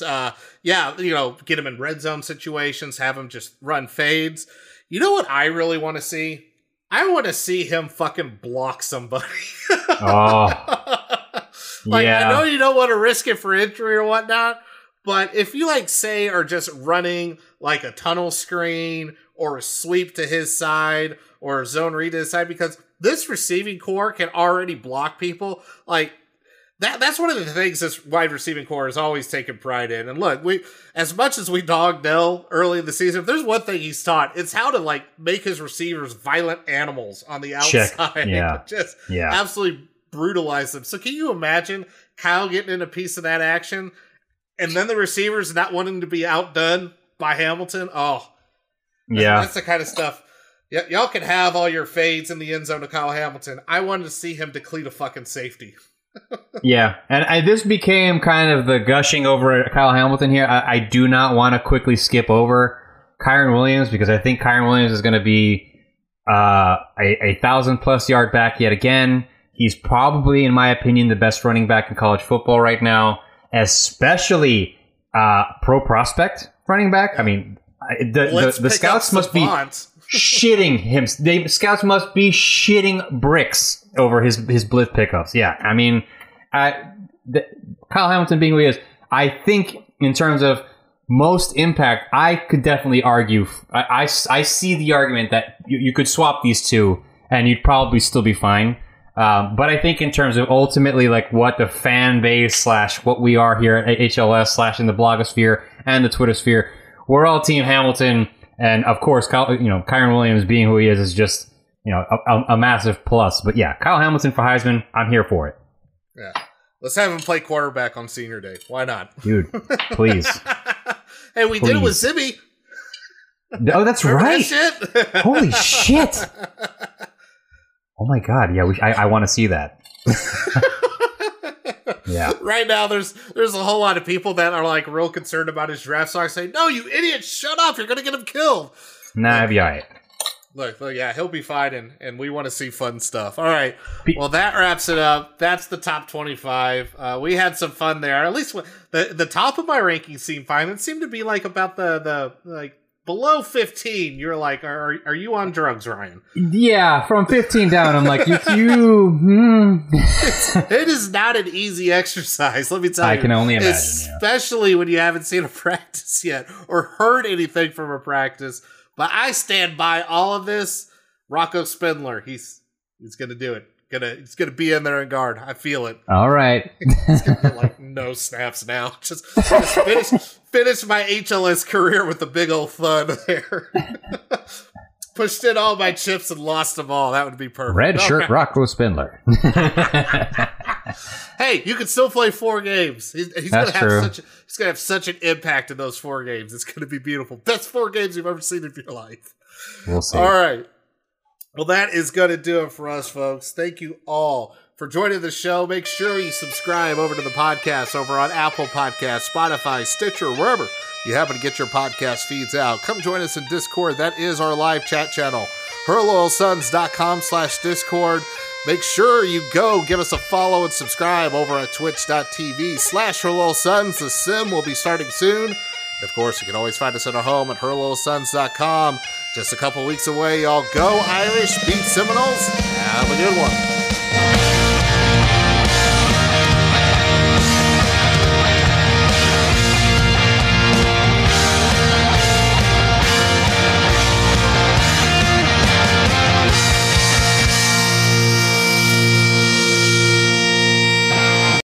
get him in red zone situations, have him just run fades. You know what I really want to see? I want to see him fucking block somebody. Oh. I know you don't want to risk it for injury or whatnot, but if you, say, are just running, like, a tunnel screen or a sweep to his side or a zone read to his side, because this receiving core can already block people, like, that's one of the things this wide receiving core has always taken pride in. And look, as much as we dogged Dell early in the season, if there's one thing he's taught, it's how to, make his receivers violent animals on the outside. Yeah. Just absolutely brutalize them. So can you imagine Kyle getting in a piece of that action and then the receivers not wanting to be outdone by Hamilton? Oh, yeah. That's the kind of stuff. Y'all can have all your fades in the end zone to Kyle Hamilton. I wanted to see him deplete a fucking safety. Yeah, and this became kind of the gushing over Kyle Hamilton here. I do not want to quickly skip over Kyren Williams, because I think Kyren Williams is going to be a 1,000+ yard back yet again. He's probably, in my opinion, the best running back in college football right now, especially pro prospect running back. I mean, the scouts must be shitting him. Scouts must be shitting bricks over his blitz pickups. Yeah, I mean, Kyle Hamilton being who he is, I think in terms of most impact, I could definitely argue. I see the argument that you could swap these two and you'd probably still be fine. But I think in terms of ultimately like what the fan base / what we are here at HLS / in the blogosphere and the Twitter sphere, we're all Team Hamilton. And of course, Kyron Williams being who he is just, a massive plus. But yeah, Kyle Hamilton for Heisman, I'm here for it. Yeah. Let's have him play quarterback on senior day. Why not? Dude, please. Hey, we did it with Zibby. Oh, that's Remember right. that shit? Holy shit. Oh my God. Yeah, I want to see that. Yeah. Right now, there's a whole lot of people that are like real concerned about his draft stock saying, no, you idiot, shut up. You're going to get him killed. Nah, I'll be all right. Look, yeah, he'll be fine, and we want to see fun stuff. All right. Well, that wraps it up. That's the top 25. We had some fun there. At least the top of my rankings seemed fine. It seemed to be like about the like below 15. You're like, are you on drugs, Ryan? Yeah, from 15 down, I'm like, it is not an easy exercise, let me tell you. I can only imagine. Especially when you haven't seen a practice yet or heard anything from a practice. But I stand by all of this. Rocco Spindler, he's going to do it. He's gonna be in there in guard. I feel it. All right. He's gonna get like no snaps now. Just finish my HLS career with a big old thud there. Pushed in all my chips and lost them all. That would be perfect. Red shirt Rocco Spindler. Hey, you can still play 4 games. He's That's gonna have such an impact in those 4 games. It's gonna be beautiful. Best 4 games you've ever seen in your life. We'll see. All right. Well, that is going to do it for us, folks. Thank you all for joining the show. Make sure you subscribe over to the podcast over on Apple Podcasts, Spotify, Stitcher, wherever you happen to get your podcast feeds out. Come join us in Discord. That is our live chat channel, herloyalsons.com/Discord. Make sure you go give us a follow and subscribe over at twitch.tv/herloyalsons. The sim will be starting soon. Of course, you can always find us at our home at herloyalsons.com. Just a couple weeks away, y'all. Go Irish, beat Seminoles. Have a good one.